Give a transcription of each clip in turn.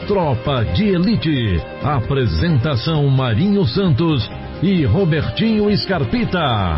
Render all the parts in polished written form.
Tropa de Elite. Apresentação Marinho Santos e Robertinho Scarpita.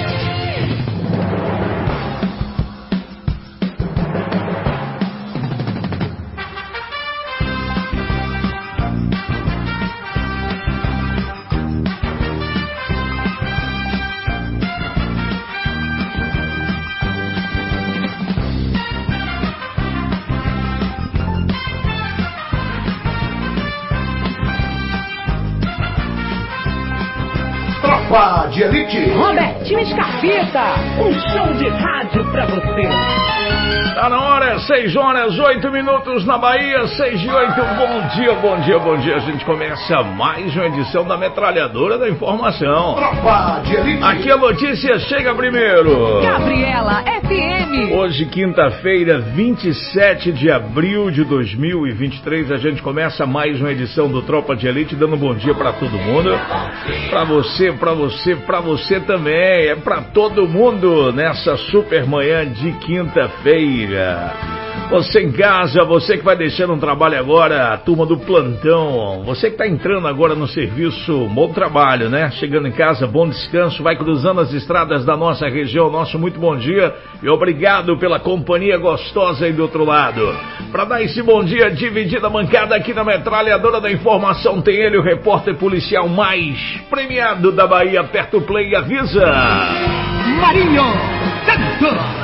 De Elite. Robertinho Scarpita, um show de rádio pra você. Tá na hora, 6 horas, 8 minutos na Bahia, 6 e 8, bom dia, bom dia, bom dia. A gente começa mais uma edição da Metralhadora da Informação. Tropa de Elite. Aqui a notícia chega primeiro. Gabriela FM. Hoje, quinta-feira, 27 de abril de 2023, a gente começa mais uma edição do Tropa de Elite, dando um bom dia pra todo mundo. Pra você, pra você, pra você também. É pra todo mundo nessa super manhã de quinta-feira. Você em casa, você que vai deixando um trabalho agora, a turma do plantão, você que está entrando agora no serviço, bom trabalho, né? Chegando em casa, bom descanso, vai cruzando as estradas da nossa região, nosso muito bom dia e obrigado pela companhia gostosa aí do outro lado. Para dar esse bom dia, dividida a bancada aqui na Metralhadora da Informação, tem ele, o repórter policial mais premiado da Bahia, aperta o play e avisa. Marinho Santos.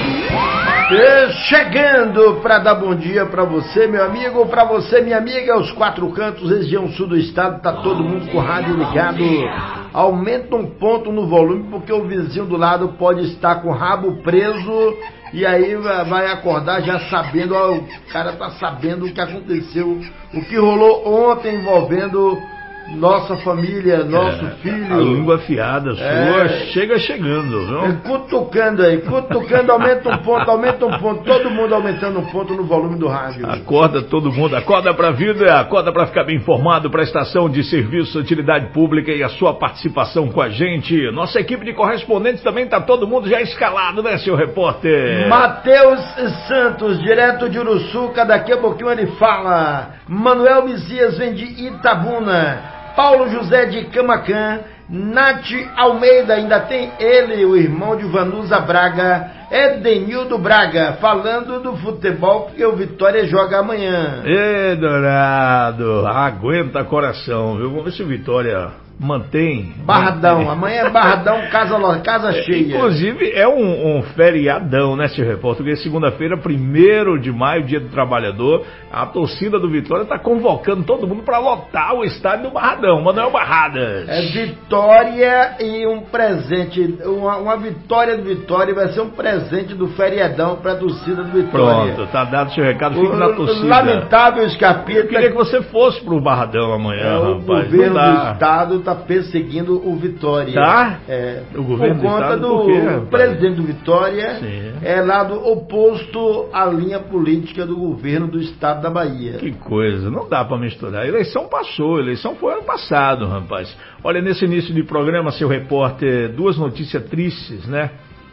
Chegando para dar bom dia para você, meu amigo, para você, minha amiga, aos 4 cantos, região sul do estado, tá todo mundo com o rádio ligado. Aumenta um ponto no volume, porque o vizinho do lado pode estar com o rabo preso e aí vai acordar já sabendo, ó, o cara tá sabendo o que aconteceu, o que rolou ontem envolvendo nossa família, nosso filho. A língua afiada sua chega chegando, viu? Cutucando, aumenta um ponto, todo mundo aumentando um ponto no volume do rádio. Acorda todo mundo, acorda pra vida, acorda pra ficar bem informado, prestação de serviço, utilidade pública e a sua participação com a gente. Nossa equipe de correspondentes também tá todo mundo já escalado, né, seu repórter? Matheus Santos, direto de Uruçuca, daqui a pouquinho ele fala. Manuel Messias vem de Itabuna. Paulo José de Camacan, Nath Almeida, ainda tem ele, o irmão de Vanusa Braga, Edenildo Braga, falando do futebol, porque o Vitória joga amanhã. Ê, Dourado, aguenta coração, viu? Vamos ver se o Vitória mantém. Barradão, amanhã é Barradão, casa cheia. Inclusive é um feriadão, né, seu repórter? Porque segunda-feira, 1º de maio, dia do trabalhador, a torcida do Vitória está convocando todo mundo para lotar o estádio do Barradão, Manuel Barradas. É vitória e um presente, uma vitória do Vitória vai ser um presente do feriadão para a torcida do Vitória. Pronto, tá dado o seu recado, fique na torcida. Lamentável Scarpita. Eu queria que você fosse pro Barradão amanhã, rapaz. O governo do estado está perseguindo o Vitória. Tá? O governo por conta do presidente do Vitória. Sim. É lado oposto à linha política do governo do estado da Bahia. Que coisa, não dá para misturar. A eleição passou, a eleição foi ano passado, rapaz. Olha, nesse início de programa, seu repórter, 2 notícias tristes, né?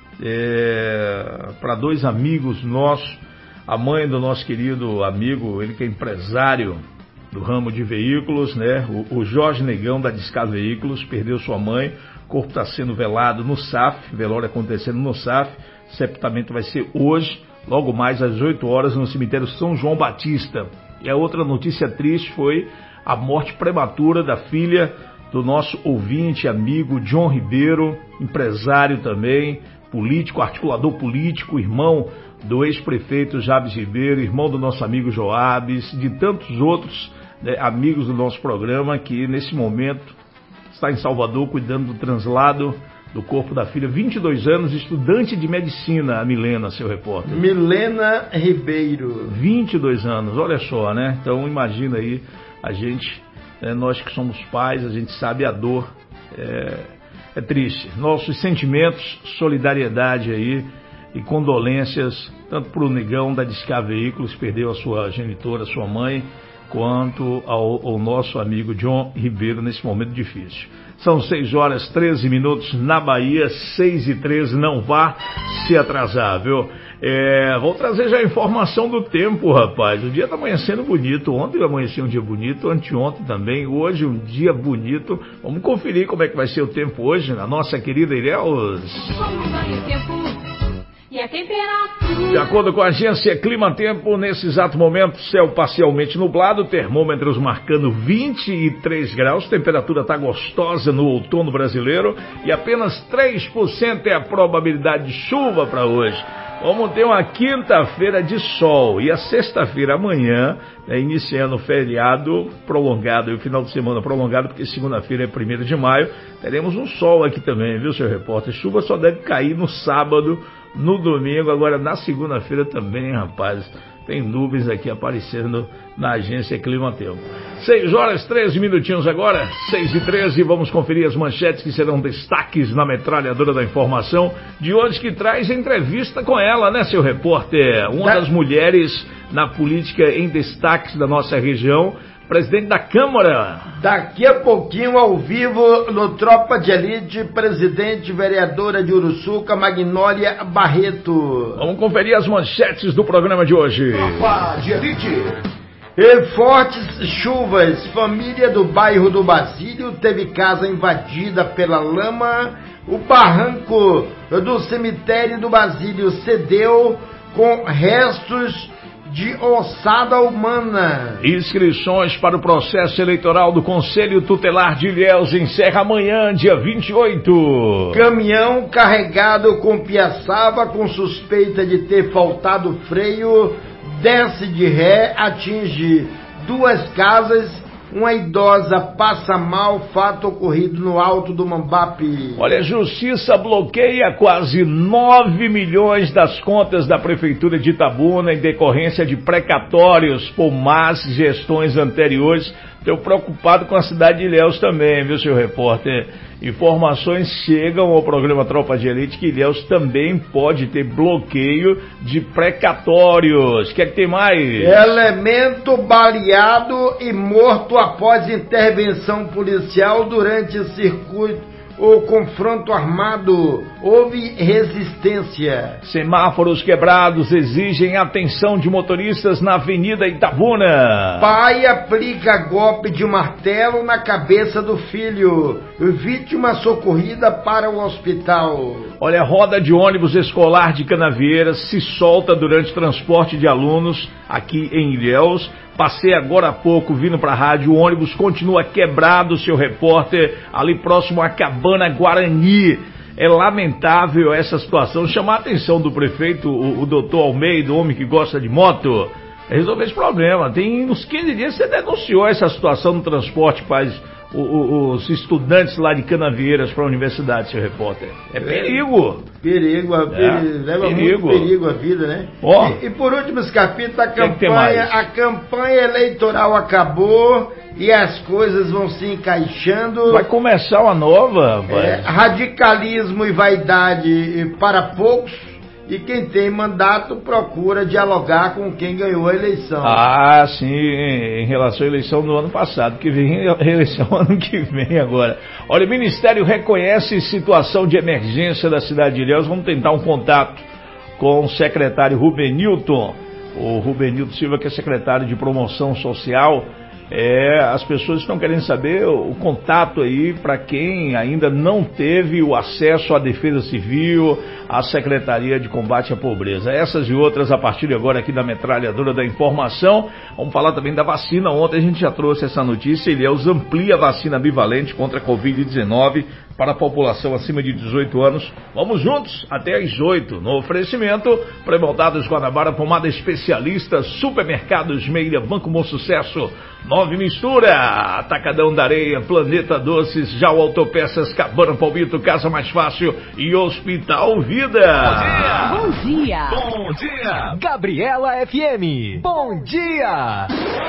Para 2 amigos nossos, a mãe do nosso querido amigo, ele que é empresário do ramo de veículos, né? O Jorge Negão da Discar Veículos perdeu sua mãe, o corpo está sendo velado no SAF, velório acontecendo no SAF, sepultamento vai ser hoje, logo mais às 8 horas no cemitério São João Batista. E a outra notícia triste foi a morte prematura da filha do nosso ouvinte, amigo John Ribeiro, empresário também, político, articulador político, irmão do ex-prefeito Jabes Ribeiro, irmão do nosso amigo Joabes, de tantos outros, né, amigos do nosso programa, que nesse momento está em Salvador cuidando do translado do corpo da filha, 22 anos, estudante de medicina, a Milena, seu repórter. Milena Ribeiro. 22 anos, olha só, né? Então imagina aí, a gente, nós que somos pais, a gente sabe a dor, é triste. Nossos sentimentos, solidariedade aí e condolências, tanto para o Negão da Discar Veículos, perdeu a sua genitora, sua mãe, quanto ao nosso amigo John Ribeiro nesse momento difícil. São 6h13 na Bahia, 6h13, não vá se atrasar, viu? Vou trazer já a informação do tempo, rapaz. O dia tá amanhecendo bonito. Ontem amanheceu um dia bonito, anteontem também. Hoje um dia bonito. Vamos conferir como é que vai ser o tempo hoje na nossa querida Ilhéus. Como vai o tempo e a temperatura? De acordo com a agência Clima Tempo, nesse exato momento, céu parcialmente nublado, termômetros marcando 23 graus, temperatura está gostosa no outono brasileiro e apenas 3% é a probabilidade de chuva para hoje. Vamos ter uma quinta-feira de sol e a sexta-feira amanhã, iniciando o feriado prolongado e o final de semana prolongado, porque segunda-feira é 1º de maio, teremos um sol aqui também, viu, seu repórter? Chuva só deve cair no sábado, no domingo, agora na segunda-feira também, rapaz. Tem nuvens aqui aparecendo na agência Clima Tempo. 6h13 agora, 6h13, vamos conferir as manchetes que serão destaques na metralhadora da informação de hoje, que traz entrevista com ela, né, seu repórter? Uma das mulheres na política em destaques da nossa região, presidente da Câmara. Daqui a pouquinho, ao vivo, no Tropa de Elite, presidente vereadora de Uruçuca, Magnólia Barreto. Vamos conferir as manchetes do programa de hoje. Tropa de Elite. E fortes chuvas, família do bairro do Basílio teve casa invadida pela lama. O barranco do cemitério do Basílio cedeu com restos de ossada humana. Inscrições para o processo eleitoral do Conselho Tutelar de Ilhéus encerra amanhã, dia 28. Caminhão carregado com piaçava com suspeita de ter faltado freio, desce de ré, atinge 2 casas. Uma idosa passa mal, fato ocorrido no Alto do Mambape. Olha, a Justiça bloqueia quase 9 milhões das contas da Prefeitura de Itabuna em decorrência de precatórios por más gestões anteriores. Estou preocupado com a cidade de Ilhéus também, viu, seu repórter? Informações chegam ao programa Tropa de Elite que Ilhéus também pode ter bloqueio de precatórios. O que é que tem mais? Elemento baleado e morto após intervenção policial durante o confronto armado. Houve resistência. Semáforos quebrados exigem atenção de motoristas na Avenida Itabuna. Pai aplica golpe de martelo na cabeça do filho. Vítima socorrida para o hospital. Olha, a roda de ônibus escolar de Canavieiras se solta durante transporte de alunos aqui em Ilhéus. Passei agora há pouco vindo para a rádio, o ônibus continua quebrado, seu repórter, ali próximo à Cabana Guarani. É lamentável essa situação. Chamar a atenção do prefeito, o doutor Almeida, o homem que gosta de moto, resolver esse problema. Tem uns 15 dias você denunciou essa situação no transporte, os estudantes lá de Canavieiras para a universidade, seu repórter. É perigo. Leva muito perigo a vida, né? E por último, Scarpita, a campanha eleitoral acabou e as coisas vão se encaixando. Vai começar uma nova, rapaz. Radicalismo e vaidade para poucos. E quem tem mandato procura dialogar com quem ganhou a eleição. Ah, sim, em relação à eleição do ano passado, que vem a eleição ano que vem agora. Olha, o Ministério reconhece situação de emergência da cidade de Ilhéus. Vamos tentar um contato com o secretário Rubenilton. O Rubenilton Silva, que é secretário de Promoção Social. As pessoas estão querendo saber o contato aí para quem ainda não teve o acesso à Defesa Civil, à Secretaria de Combate à Pobreza. Essas e outras a partir de agora aqui da Metralhadora da Informação. Vamos falar também da vacina. Ontem a gente já trouxe essa notícia. Ilhéus amplia a vacina bivalente contra a Covid-19 para a população acima de 18 anos. Vamos juntos até às 8. No oferecimento, Pré-Moldados Guanabara, pomada especialista, Supermercados Meira, Banco Bom Sucesso, 9 Mistura, Atacadão da Areia, Planeta Doces, Jau Autopeças, Cabana Palmito, Casa Mais Fácil e Hospital Vida. Bom dia! Bom dia! Gabriela FM. Bom dia!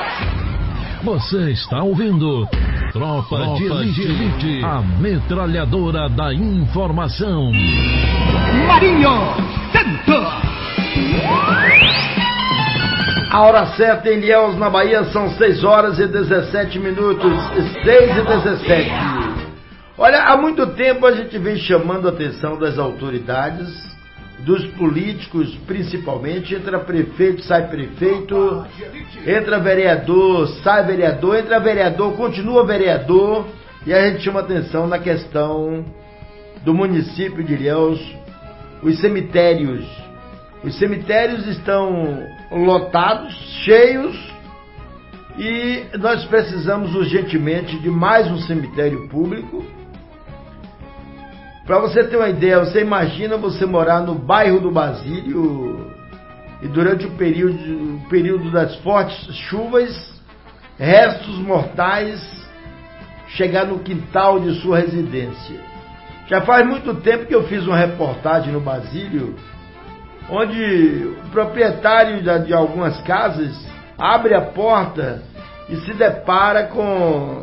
Você está ouvindo Tropa de Elite, a metralhadora da informação. Marinho Santos. A hora certa em Ilhéus, na Bahia, são 6 horas e 17 minutos. 6 e 17. Olha, há muito tempo a gente vem chamando a atenção das autoridades, dos políticos principalmente. Entra prefeito, sai prefeito, entra vereador, sai vereador, entra vereador, continua vereador. E a gente chama atenção na questão do município de Ilhéus, os cemitérios. Os cemitérios estão lotados, cheios, e nós precisamos urgentemente de mais um cemitério público. Para você ter uma ideia, você imagina você morar no bairro do Basílio e durante o período das fortes chuvas, restos mortais chegar no quintal de sua residência. Já faz muito tempo que eu fiz uma reportagem no Basílio, onde o proprietário de algumas casas abre a porta e se depara com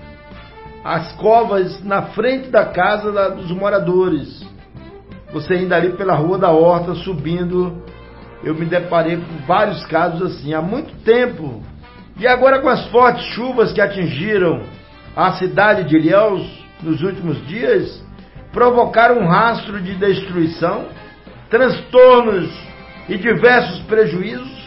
as covas na frente da casa dos moradores. Você indo ali pela Rua da Horta, subindo, eu me deparei com vários casos assim, há muito tempo. E agora com as fortes chuvas que atingiram a cidade de Ilhéus nos últimos dias, provocaram um rastro de destruição, transtornos e diversos prejuízos.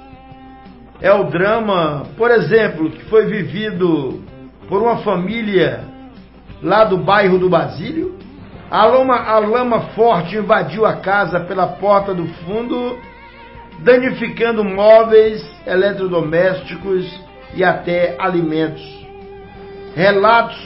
É o drama, por exemplo, que foi vivido por uma família lá do bairro do Basílio. A lama forte invadiu a casa pela porta do fundo, danificando móveis, eletrodomésticos e até alimentos. Relatos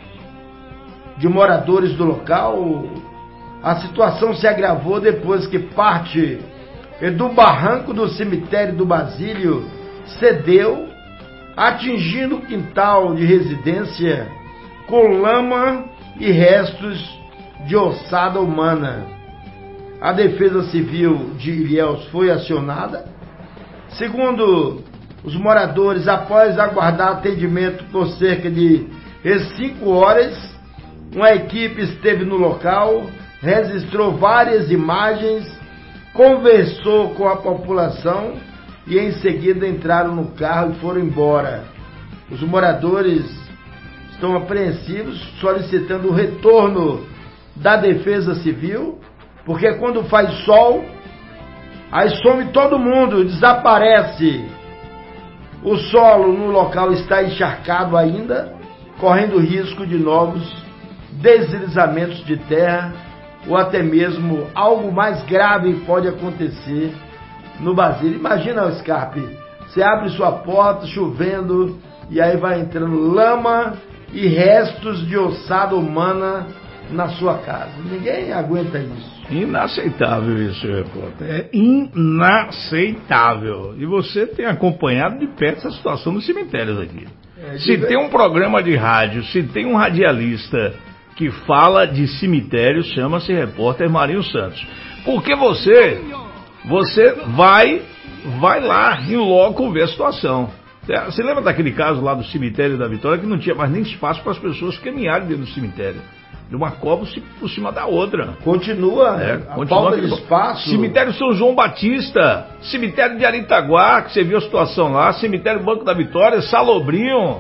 de moradores do local. A situação se agravou depois que parte do barranco do cemitério do Basílio cedeu, atingindo o quintal de residência com lama e restos de ossada humana. A Defesa Civil de Ilhéus foi acionada. Segundo os moradores, após aguardar atendimento por cerca de 5 horas, uma equipe esteve no local, registrou várias imagens, conversou com a população e em seguida entraram no carro e foram embora. Os moradores estão apreensivos, solicitando o retorno da Defesa Civil, porque quando faz sol, aí some todo mundo, desaparece. O solo no local está encharcado ainda, correndo risco de novos deslizamentos de terra, ou até mesmo algo mais grave pode acontecer no Basílio. Imagina, Scarpe, você abre sua porta chovendo e aí vai entrando lama e restos de ossada humana na sua casa. Ninguém aguenta isso. Inaceitável isso, repórter. É inaceitável. E você tem acompanhado de perto essa situação nos cemitérios aqui. Se tem um programa de rádio, se tem um radialista que fala de cemitério, chama-se repórter Marinho Santos. Porque você vai lá em loco ver a situação. Você lembra daquele caso lá do cemitério da Vitória, que não tinha mais nem espaço para as pessoas caminharem dentro do cemitério? De uma cova por cima da outra. Continua falta de espaço. Cemitério São João Batista, cemitério de Aritaguá, que você viu a situação lá, cemitério Banco da Vitória, Salobrinho.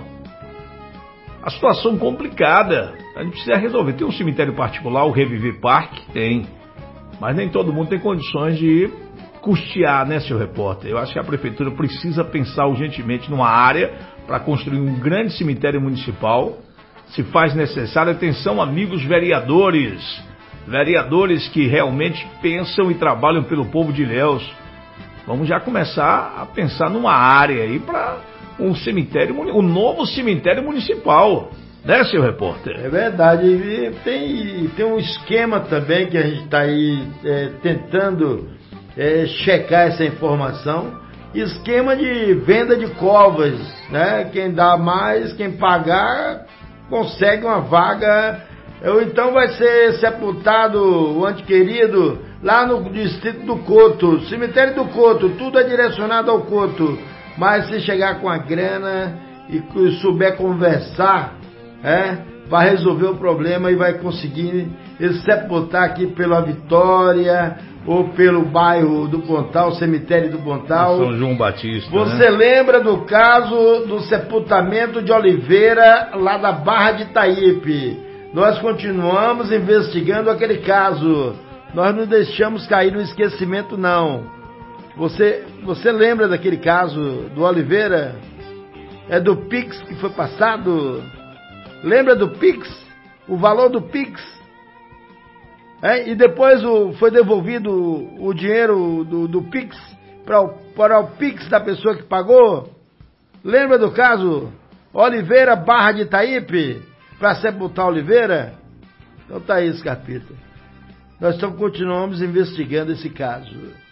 A situação complicada. A gente precisa resolver. Tem um cemitério particular, o Reviver Park, tem. Mas nem todo mundo tem condições de custear, né, seu repórter? Eu acho que a prefeitura precisa pensar urgentemente numa área para construir um grande cemitério municipal. Se faz necessário, atenção, amigos vereadores que realmente pensam e trabalham pelo povo de Ilhéus. Vamos já começar a pensar numa área aí para um novo cemitério municipal, né, seu repórter? É verdade, e tem um esquema também que a gente está aí tentando checar essa informação, esquema de venda de covas, né? Quem dá mais, quem pagar, consegue uma vaga, ou então vai ser sepultado o ante querido lá no distrito do Coto, cemitério do Coto, tudo é direcionado ao Coto, mas se chegar com a grana e souber conversar, vai resolver o problema e vai conseguir sepultar aqui pela Vitória, ou pelo bairro do Pontal, cemitério do Pontal. São João Batista. Você lembra do caso do sepultamento de Oliveira, lá da Barra de Itaípe? Nós continuamos investigando aquele caso. Nós não deixamos cair no esquecimento, não. Você lembra daquele caso do Oliveira? É do Pix que foi passado? Lembra do Pix? O valor do Pix? E depois foi devolvido o dinheiro do Pix para o Pix da pessoa que pagou? Lembra do caso Oliveira, Barra de Itaípe, para sepultar Oliveira? Então tá aí, Scarpita. Nós continuamos investigando esse caso.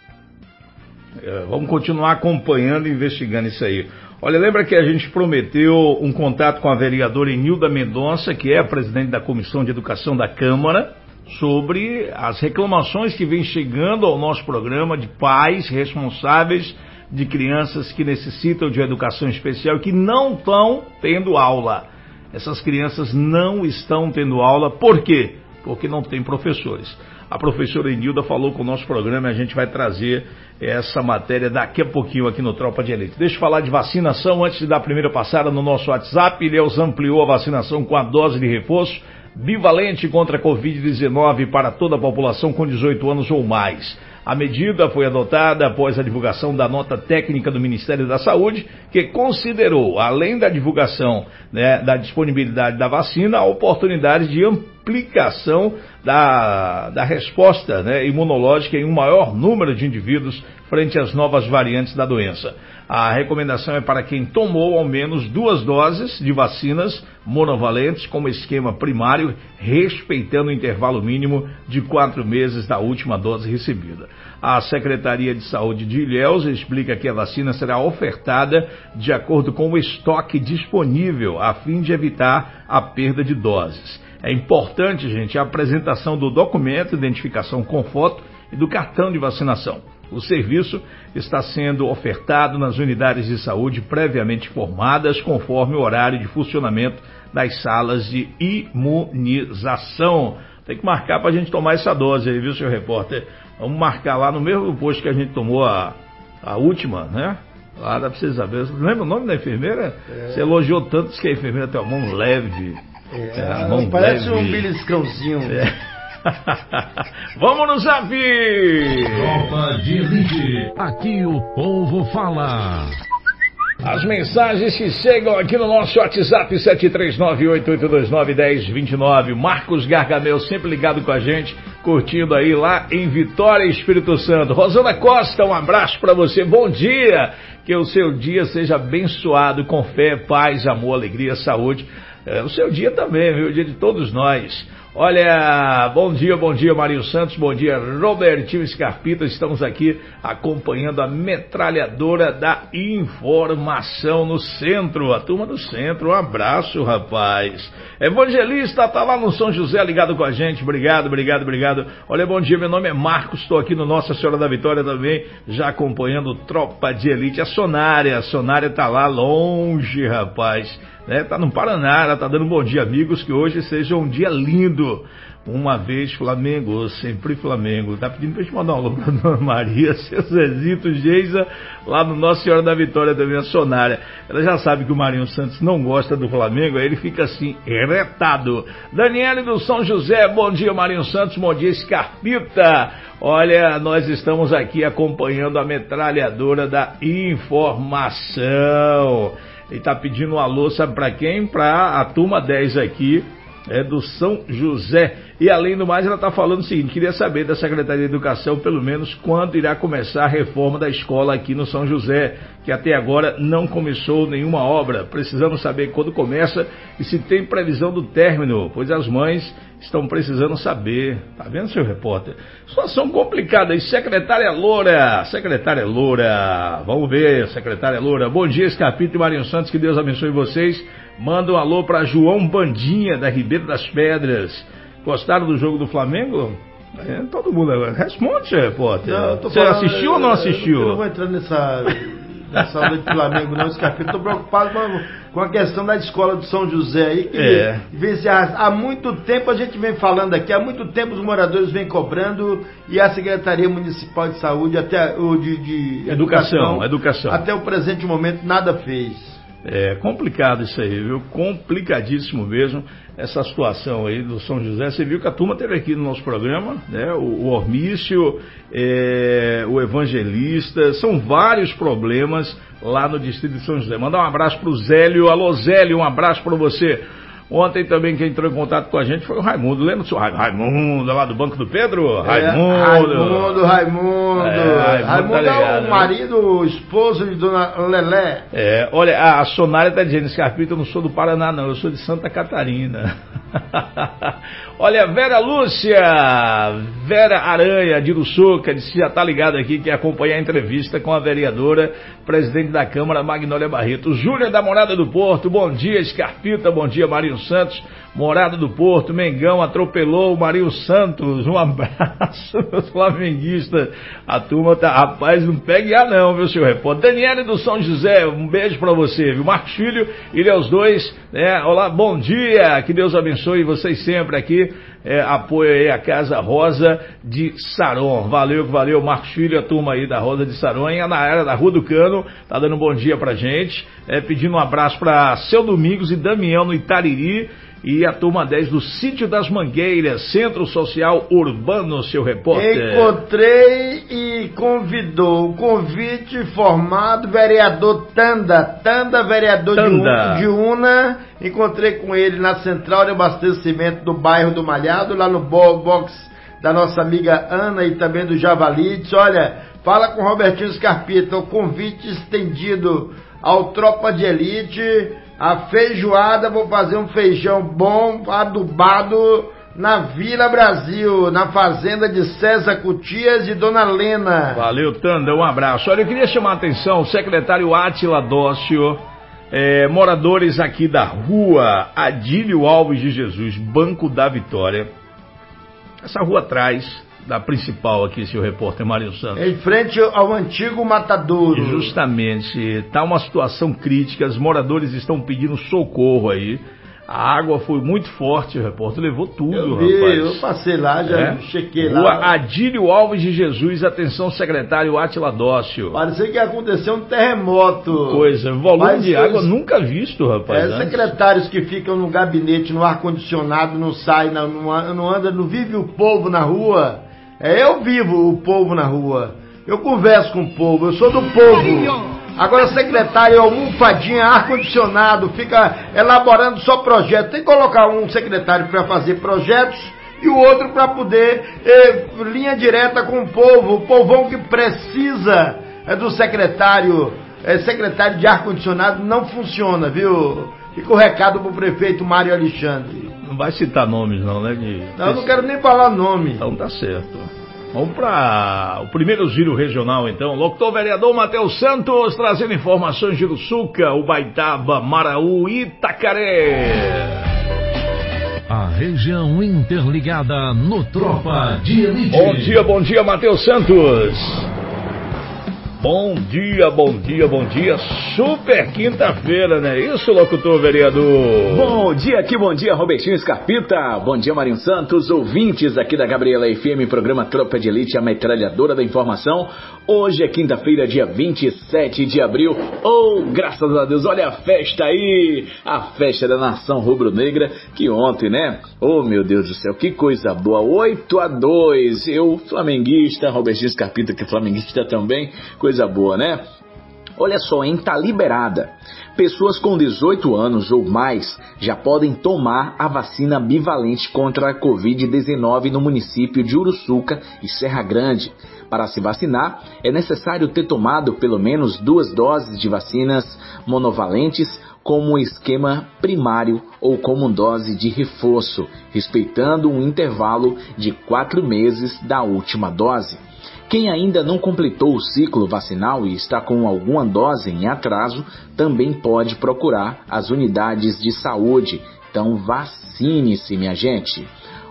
Vamos continuar acompanhando e investigando isso aí. Olha, lembra que a gente prometeu um contato com a vereadora Enilda Mendonça, que é a presidente da Comissão de Educação da Câmara, sobre as reclamações que vêm chegando ao nosso programa de pais responsáveis de crianças que necessitam de educação especial e que não estão tendo aula. Essas crianças não estão tendo aula, por quê? Porque não tem professores. A professora Enilda falou com o nosso programa e a gente vai trazer essa matéria daqui a pouquinho aqui no Tropa de Elite. Deixa eu falar de vacinação antes de dar a primeira passada no nosso WhatsApp. Ilhéus ampliou a vacinação com a dose de reforço bivalente contra a Covid-19 para toda a população com 18 anos ou mais. A medida foi adotada após a divulgação da nota técnica do Ministério da Saúde, que considerou, além da divulgação, da disponibilidade da vacina, a oportunidade de ampliação da resposta imunológica em um maior número de indivíduos frente às novas variantes da doença. A recomendação é para quem tomou ao menos 2 doses de vacinas monovalentes como esquema primário, respeitando o intervalo mínimo de 4 meses da última dose recebida. A Secretaria de Saúde de Ilhéus explica que a vacina será ofertada de acordo com o estoque disponível, a fim de evitar a perda de doses. É importante, gente, a apresentação do documento, identificação com foto e do cartão de vacinação. O serviço está sendo ofertado nas unidades de saúde previamente formadas, conforme o horário de funcionamento das salas de imunização. Tem que marcar para a gente tomar essa dose aí, viu, senhor repórter? Vamos marcar lá no mesmo posto que a gente tomou a última, né? Lá dá para vocês saberem. Lembra o nome da enfermeira? Você elogiou tanto que a enfermeira tem a mão leve. A mão parece leve. Um beliscãozinho. Vamos no Zap! Tropa de Elite, aqui o povo fala. As mensagens que chegam aqui no nosso WhatsApp 73988291029. Marcos Gargamel sempre ligado com a gente, curtindo aí lá em Vitória, Espírito Santo. Rosana Costa, um abraço para você, bom dia, que o seu dia seja abençoado com fé, paz, amor, alegria, saúde. O seu dia também, viu? O dia de todos nós. Olha, bom dia Mário Santos, bom dia Robertinho Scarpita, estamos aqui acompanhando a metralhadora da informação no centro, a turma do centro, um abraço, rapaz. Evangelista tá lá no São José ligado com a gente, obrigado. Olha, bom dia, meu nome é Marcos, estou aqui no Nossa Senhora da Vitória também, já acompanhando Tropa de Elite. A Sonária tá lá longe, rapaz. Tá no Paraná, ela tá dando bom dia, amigos, que hoje seja um dia lindo. Uma vez Flamengo, sempre Flamengo. Tá pedindo pra gente mandar um alô pra Dona Maria, seu Zezito, Geisa, lá no Nossa Senhora da Vitória também, a Sonária. Ela já sabe que o Marinho Santos não gosta do Flamengo, aí ele fica assim, retado. Daniele do São José, bom dia Marinho Santos, bom dia Scarpita. Olha, nós estamos aqui acompanhando a metralhadora da informação. Ele tá pedindo um alô, sabe pra quem? Pra a turma 10 aqui, do São José. E além do mais, ela está falando o seguinte, queria saber da Secretaria de Educação, pelo menos, quando irá começar a reforma da escola aqui no São José, que até agora não começou nenhuma obra. Precisamos saber quando começa e se tem previsão do término, pois as mães estão precisando saber. Tá vendo, senhor repórter? Situação complicada aí. Secretária Loura, vamos ver, secretária Loura. Bom dia, Scarpita e Marinho Santos, que Deus abençoe vocês. Manda um alô para João Bandinha, da Ribeira das Pedras. Gostaram do jogo do Flamengo? Todo mundo agora. Responde, repórter. Você assistiu ou não assistiu? Eu não vou entrar da saúde do Flamengo, não, Scarpita. Estou preocupado com a questão da escola de São José aí, que vem se arrastar. Há muito tempo a gente vem falando aqui, há muito tempo os moradores vêm cobrando e a Secretaria Municipal de Saúde, até o de Educação, até o presente momento nada fez. É complicado isso aí, viu? Complicadíssimo mesmo essa situação aí do São José. Você viu que a turma teve aqui no nosso programa, né? O Hormício, o Evangelista, são vários problemas lá no distrito de São José. Mandar um abraço pro Zélio. Alô, Zélio, um abraço para você. Ontem também quem entrou em contato com a gente foi o Raimundo. Lembra do seu Raimundo, lá do Banco do Pedro? Raimundo. Raimundo tá ligado, é o marido, o esposo de Dona Lelé. Olha, a Sonária está dizendo, Scarpita, eu não sou do Paraná não, eu sou de Santa Catarina. Olha, Vera Lúcia, Vera Aranha, de Uruçuca, disse, já está ligado aqui, que acompanha a entrevista com a vereadora, presidente da Câmara, Magnólia Barreto. Júlia da Morada do Porto, bom dia, Scarpita, bom dia, Marinho Santos, Morada do Porto, Mengão atropelou o Marinho Santos, um abraço, meus flamenguistas. A turma tá, rapaz, não pegue não, viu, senhor repórter. Daniele do São José, um beijo pra você, viu, Marcos Filho, ele é os dois, né, olá, bom dia, que Deus abençoe vocês sempre aqui, apoio aí a Casa Rosa de Saron, valeu, Marcos Filho, a turma aí da Rosa de Saron, e na área da Rua do Cano, tá dando um bom dia pra gente, pedindo um abraço pra Seu Domingos e Damião no Itariri, e a turma 10 do Sítio das Mangueiras, Centro Social Urbano, seu repórter. Encontrei e convidou, o convite formado, vereador Tanda, vereador de Una, encontrei com ele na central de abastecimento do bairro do Malhado, lá no box da nossa amiga Ana e também do Javalites. Olha, fala com o Robertinho Scarpita, o convite estendido ao Tropa de Elite. A feijoada, vou fazer um feijão bom, adubado, na Vila Brasil, na fazenda de César Cutias e Dona Lena. Valeu, Tanda, um abraço. Olha, eu queria chamar a atenção, o secretário Átila Dócio, moradores aqui da rua Adílio Alves de Jesus, Banco da Vitória. Essa rua atrás da principal aqui, seu repórter Mário Santos. Em frente ao antigo matadouro. Justamente, está uma situação crítica, os moradores estão pedindo socorro aí. A água foi muito forte, o repórter levou tudo, eu vi, rapaz. Eu passei lá, já chequei lá. Rua Adílio Alves de Jesus, atenção secretário Átila Dócio. Parecia que aconteceu um terremoto. Coisa, volume de água nunca visto, rapaz. Secretários que ficam no gabinete, no ar-condicionado, não saem, não anda, não vive o povo na rua. Eu vivo o povo na rua. Eu converso com o povo, eu sou do povo. Agora secretário, almofadinha, ar-condicionado, fica elaborando só projetos. Tem que colocar um secretário para fazer projetos e o outro para poder linha direta com o povo. O povão que precisa do secretário. Secretário de ar-condicionado não funciona, viu? Fica o recado pro prefeito Mário Alexandre. Não vai citar nomes não, né? Não, eu não quero nem falar nome. Então tá certo. Vamos para o primeiro giro regional, então. Locutor vereador Matheus Santos, trazendo informações de Uruçuca, Ubaitaba, Maraú e Itacaré. A região interligada no Tropa de Elite. Bom dia, Matheus Santos. Bom dia. Super quinta-feira, né? Isso, locutor vereador? Bom dia, Robertinho Scarpita. Bom dia, Marinho Santos, ouvintes aqui da Gabriela FM, programa Tropa de Elite, a metralhadora da informação. Hoje é quinta-feira, dia 27 de abril. Graças a Deus, olha a festa aí! A festa da nação rubro-negra, que ontem, né? Meu Deus do céu, que coisa boa! 8-2. Eu, flamenguista, Robertinho Scarpita, que é flamenguista também, coisa boa, né? Olha só, hein? Tá liberada. Pessoas com 18 anos ou mais já podem tomar a vacina bivalente contra a Covid-19 no município de Uruçuca e Serra Grande. Para se vacinar, é necessário ter tomado pelo menos 2 doses de vacinas monovalentes como esquema primário ou como dose de reforço, respeitando um intervalo de 4 meses da última dose. Quem ainda não completou o ciclo vacinal e está com alguma dose em atraso, também pode procurar as unidades de saúde. Então vacine-se, minha gente.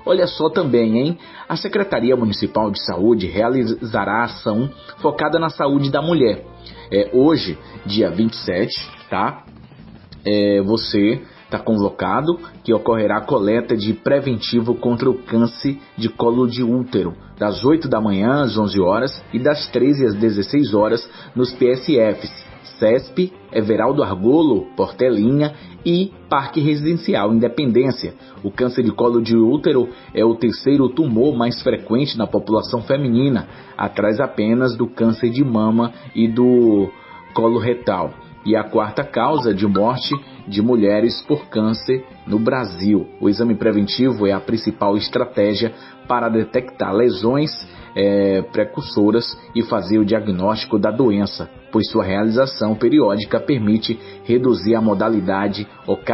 olha só também, hein? A Secretaria Municipal de Saúde realizará ação focada na saúde da mulher. Hoje, dia 27, tá? Você está convocado que ocorrerá a coleta de preventivo contra o câncer de colo de útero, das 8 da manhã às 11 horas e das 13 às 16 horas nos PSFs, CESP, Everaldo Argolo, Portelinha e Parque Residencial Independência. O câncer de colo de útero é o terceiro tumor mais frequente na população feminina, atrás apenas do câncer de mama e do colo retal, e a quarta causa de morte de mulheres por câncer no Brasil. O exame preventivo é a principal estratégia para detectar lesões precursoras e fazer o diagnóstico da doença, pois sua realização periódica permite reduzir a mortalidade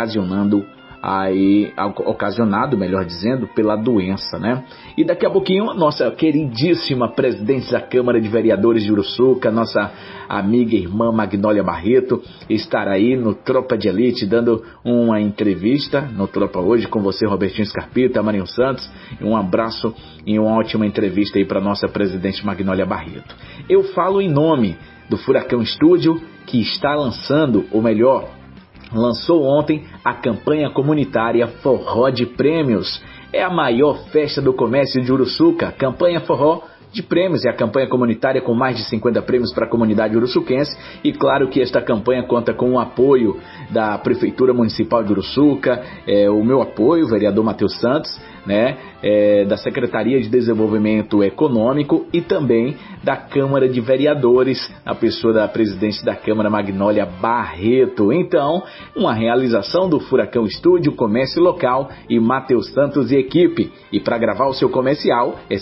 ocasionado, melhor dizendo, pela doença, né? E daqui a pouquinho, nossa queridíssima presidente da Câmara de Vereadores de Uruçuca, nossa amiga e irmã Magnólia Barreto, estará aí no Tropa de Elite, dando uma entrevista no Tropa hoje com você, Robertinho Scarpita, Marinho Santos, e um abraço e uma ótima entrevista aí para nossa presidente Magnólia Barreto. Eu falo em nome do Furacão Estúdio, que está lançando, ou melhor, lançou ontem a campanha comunitária Forró de Prêmios. É a maior festa do comércio de Uruçuca. Campanha Forró de Prêmios é a campanha comunitária com mais de 50 prêmios para a comunidade uruçuquense. E claro que esta campanha conta com o apoio da Prefeitura Municipal de Uruçuca, o meu apoio, o vereador Matheus Santos, né, da Secretaria de Desenvolvimento Econômico e também da Câmara de Vereadores, a pessoa da presidente da Câmara, Magnólia Barreto. Então, uma realização do Furacão Estúdio, Comércio Local e Matheus Santos e equipe. E para gravar o seu comercial é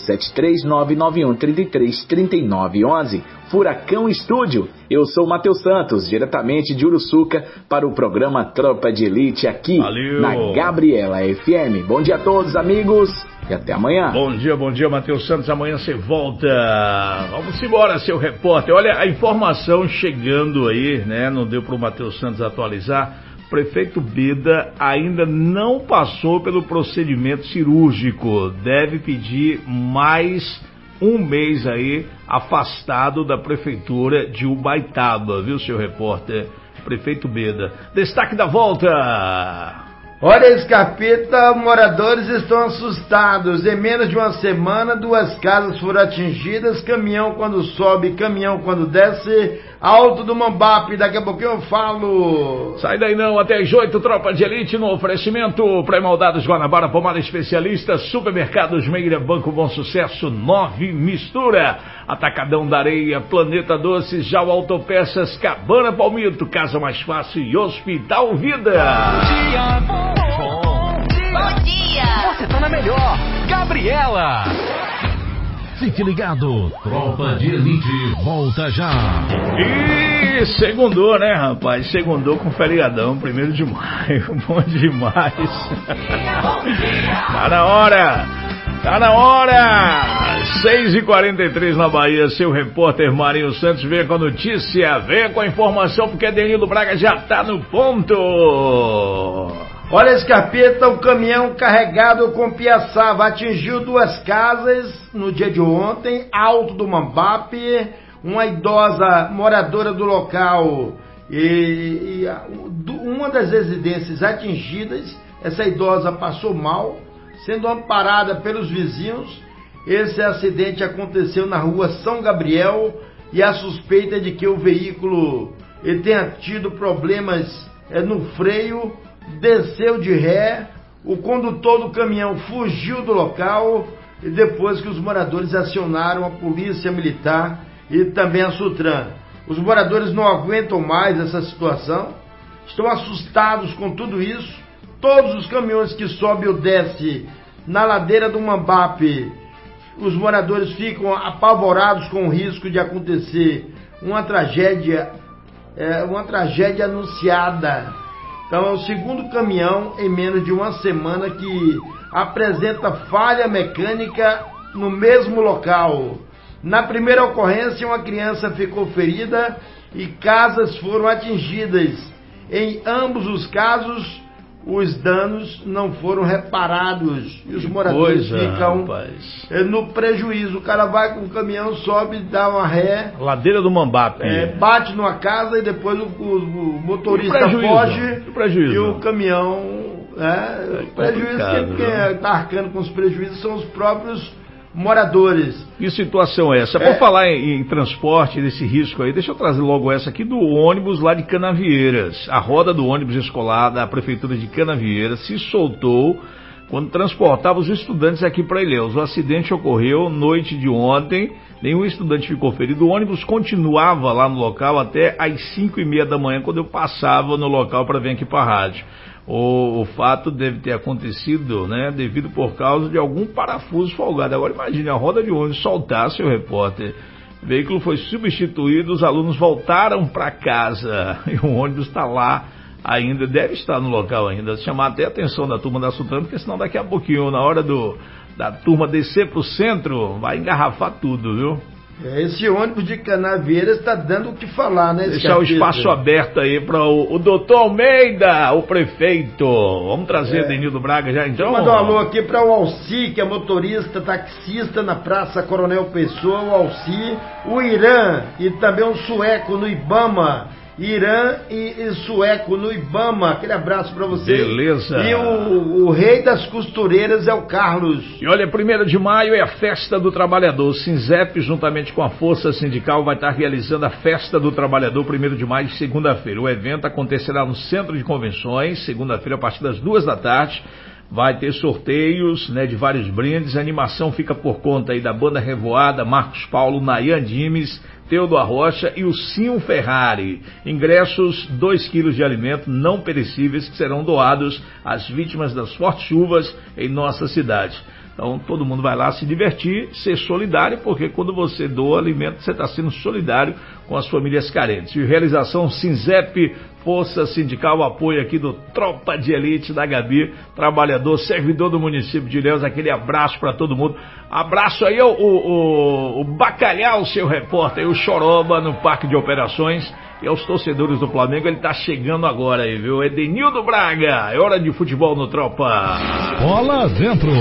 73991333911. Furacão Estúdio. Eu sou Matheus Santos, diretamente de Uruçuca, para o programa Tropa de Elite aqui na Gabriela FM. Bom dia a todos, amigos, e até amanhã. Bom dia, Matheus Santos. Amanhã você volta. Vamos embora, seu repórter. Olha a informação chegando aí, né? Não deu para o Matheus Santos atualizar. Prefeito Beda ainda não passou pelo procedimento cirúrgico. Deve pedir mais um mês aí afastado da prefeitura de Ubaitaba, viu, seu repórter? Prefeito Beda. Destaque da volta. Olha, Scarpita, moradores estão assustados. Em menos de uma semana, 2 casas foram atingidas. Caminhão quando sobe, caminhão quando desce. Alto do Mambape, daqui a pouquinho eu falo. Sai daí não, até às 8, Tropa de Elite no oferecimento. Pré-moldados Guanabara, pomada especialista, Supermercados Meira, Banco Bom Sucesso, 9 Mistura, Atacadão da Areia, Planeta Doces, Jau Autopeças, Cabana Palmito, Casa Mais Fácil e Hospital Vida. Bom dia! Você tá na melhor, Gabriela! Fique ligado, Tropa de Elite volta já. E segundou, né, rapaz? Segundou com feriadão, 1º de maio, bom demais. Tá na hora! 6h43 na Bahia, seu repórter Marinho Santos vem com a notícia, vem com a informação, porque Denildo Braga já tá no ponto. Olha, Scarpeta, o caminhão carregado com piaçava atingiu 2 casas no dia de ontem, Alto do Mambape. Uma idosa moradora do local e uma das residências atingidas, essa idosa passou mal, sendo amparada pelos vizinhos. Esse acidente aconteceu na rua São Gabriel e a suspeita é de que o veículo tenha tido problemas no freio, desceu de ré, o condutor do caminhão fugiu do local e depois que os moradores acionaram a polícia militar e também a Sutran. Os moradores não aguentam mais essa situação, estão assustados com tudo isso. Todos os caminhões que sobem ou descem na ladeira do Mambape, os moradores ficam apavorados com o risco de acontecer uma tragédia anunciada. Então é o segundo caminhão em menos de uma semana que apresenta falha mecânica no mesmo local. Na primeira ocorrência, uma criança ficou ferida e casas foram atingidas. Em ambos os casos, os danos não foram reparados e os moradores ficam no prejuízo. O cara vai com o caminhão, sobe, dá uma ré, ladeira do Mambape, bate numa casa e depois o motorista foge e o caminhão prejuízo. Quem está arcando com os prejuízos são os próprios moradores. Que situação é essa? Por falar em transporte, desse risco aí, deixa eu trazer logo essa aqui do ônibus lá de Canavieiras. A roda do ônibus escolar da prefeitura de Canavieiras se soltou quando transportava os estudantes aqui para Ilhéus. O acidente ocorreu noite de ontem, nenhum estudante ficou ferido. O ônibus continuava lá no local até às 5h30 da manhã, quando eu passava no local para vir aqui para a rádio. O fato deve ter acontecido, né, devido por causa de algum parafuso folgado. Agora imagine a roda de ônibus soltar, seu repórter. O veículo foi substituído, os alunos voltaram para casa e o ônibus está lá ainda, deve estar no local ainda. Chamar até a atenção da turma da Sutran, porque senão daqui a pouquinho, na hora da turma descer para o centro, vai engarrafar tudo, viu? Esse ônibus de Canavieiras está dando o que falar, né? Deixar o espaço aberto aí para o doutor Almeida, o prefeito. Vamos trazer Edenildo Braga já então? Mandar um alô aqui para o Alci, que é motorista, taxista na Praça Coronel Pessoa, o Alci, o Irã e também um sueco no Ibama. Irã e sueco no Ibama, aquele abraço pra você. Beleza. E o rei das costureiras é o Carlos. E olha, 1º de maio é a Festa do Trabalhador. O SINZEP, juntamente com a Força Sindical, vai estar realizando a Festa do Trabalhador, 1º de maio, segunda-feira. O evento acontecerá no Centro de Convenções, segunda-feira, a partir das 2 da tarde. Vai ter sorteios, né, de vários brindes. A animação fica por conta aí da Banda Revoada, Marcos Paulo, Nayan Dimes, Teudo Arrocha e o Sim Ferrari. Ingressos, 2 quilos de alimento não perecíveis que serão doados às vítimas das fortes chuvas em nossa cidade. Então todo mundo vai lá se divertir, ser solidário, porque quando você doa alimento, você está sendo solidário com as famílias carentes. E realização SINZEP, Força Sindical, apoio aqui do Tropa de Elite da Gabi, trabalhador, servidor do município de Ilhéus. Aquele abraço para todo mundo. Abraço aí o Bacalhau, seu repórter, o Choroba no Parque de Operações. E aos torcedores do Flamengo, ele tá chegando agora aí, viu? Edenildo Braga, é hora de futebol no Tropa. Bola dentro.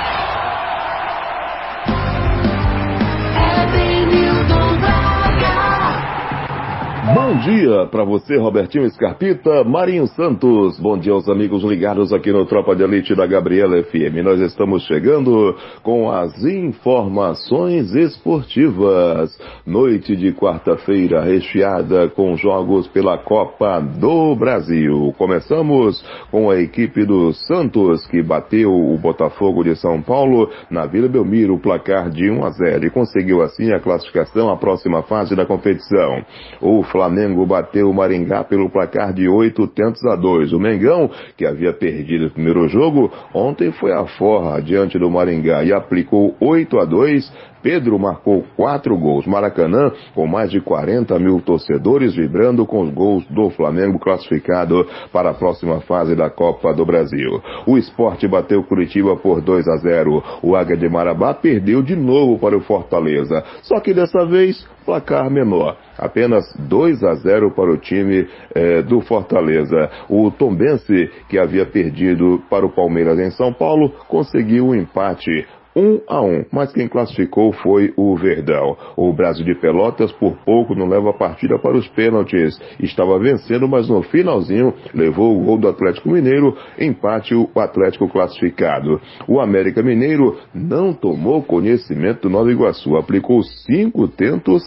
Bom dia para você, Robertinho Scarpita, Marinho Santos. Bom dia aos amigos ligados aqui no Tropa de Elite da Gabriela FM. Nós estamos chegando com as informações esportivas. Noite de quarta-feira recheada com jogos pela Copa do Brasil. Começamos com a equipe do Santos, que bateu o Botafogo de São Paulo na Vila Belmiro, o placar de 1-0, e conseguiu assim a classificação à próxima fase da competição. O Flamengo bateu o Maringá pelo placar de 8-2. O Mengão, que havia perdido o primeiro jogo, ontem foi à forra diante do Maringá e aplicou 8-2. Pedro marcou 4 gols. Maracanã, com mais de 40 mil torcedores vibrando com os gols do Flamengo, classificado para a próxima fase da Copa do Brasil. O Sport bateu Curitiba por 2-0. O Águia de Marabá perdeu de novo para o Fortaleza, só que dessa vez placar menor. Apenas 2-0 para o time do Fortaleza. O Tombense, que havia perdido para o Palmeiras em São Paulo, conseguiu um empate 1-1, mas quem classificou foi o Verdão. O Brasil de Pelotas por pouco não leva a partida para os pênaltis. Estava vencendo, mas no finalzinho levou o gol do Atlético Mineiro, empate o Atlético classificado. O América Mineiro não tomou conhecimento do Nova Iguaçu, aplicou 5-0.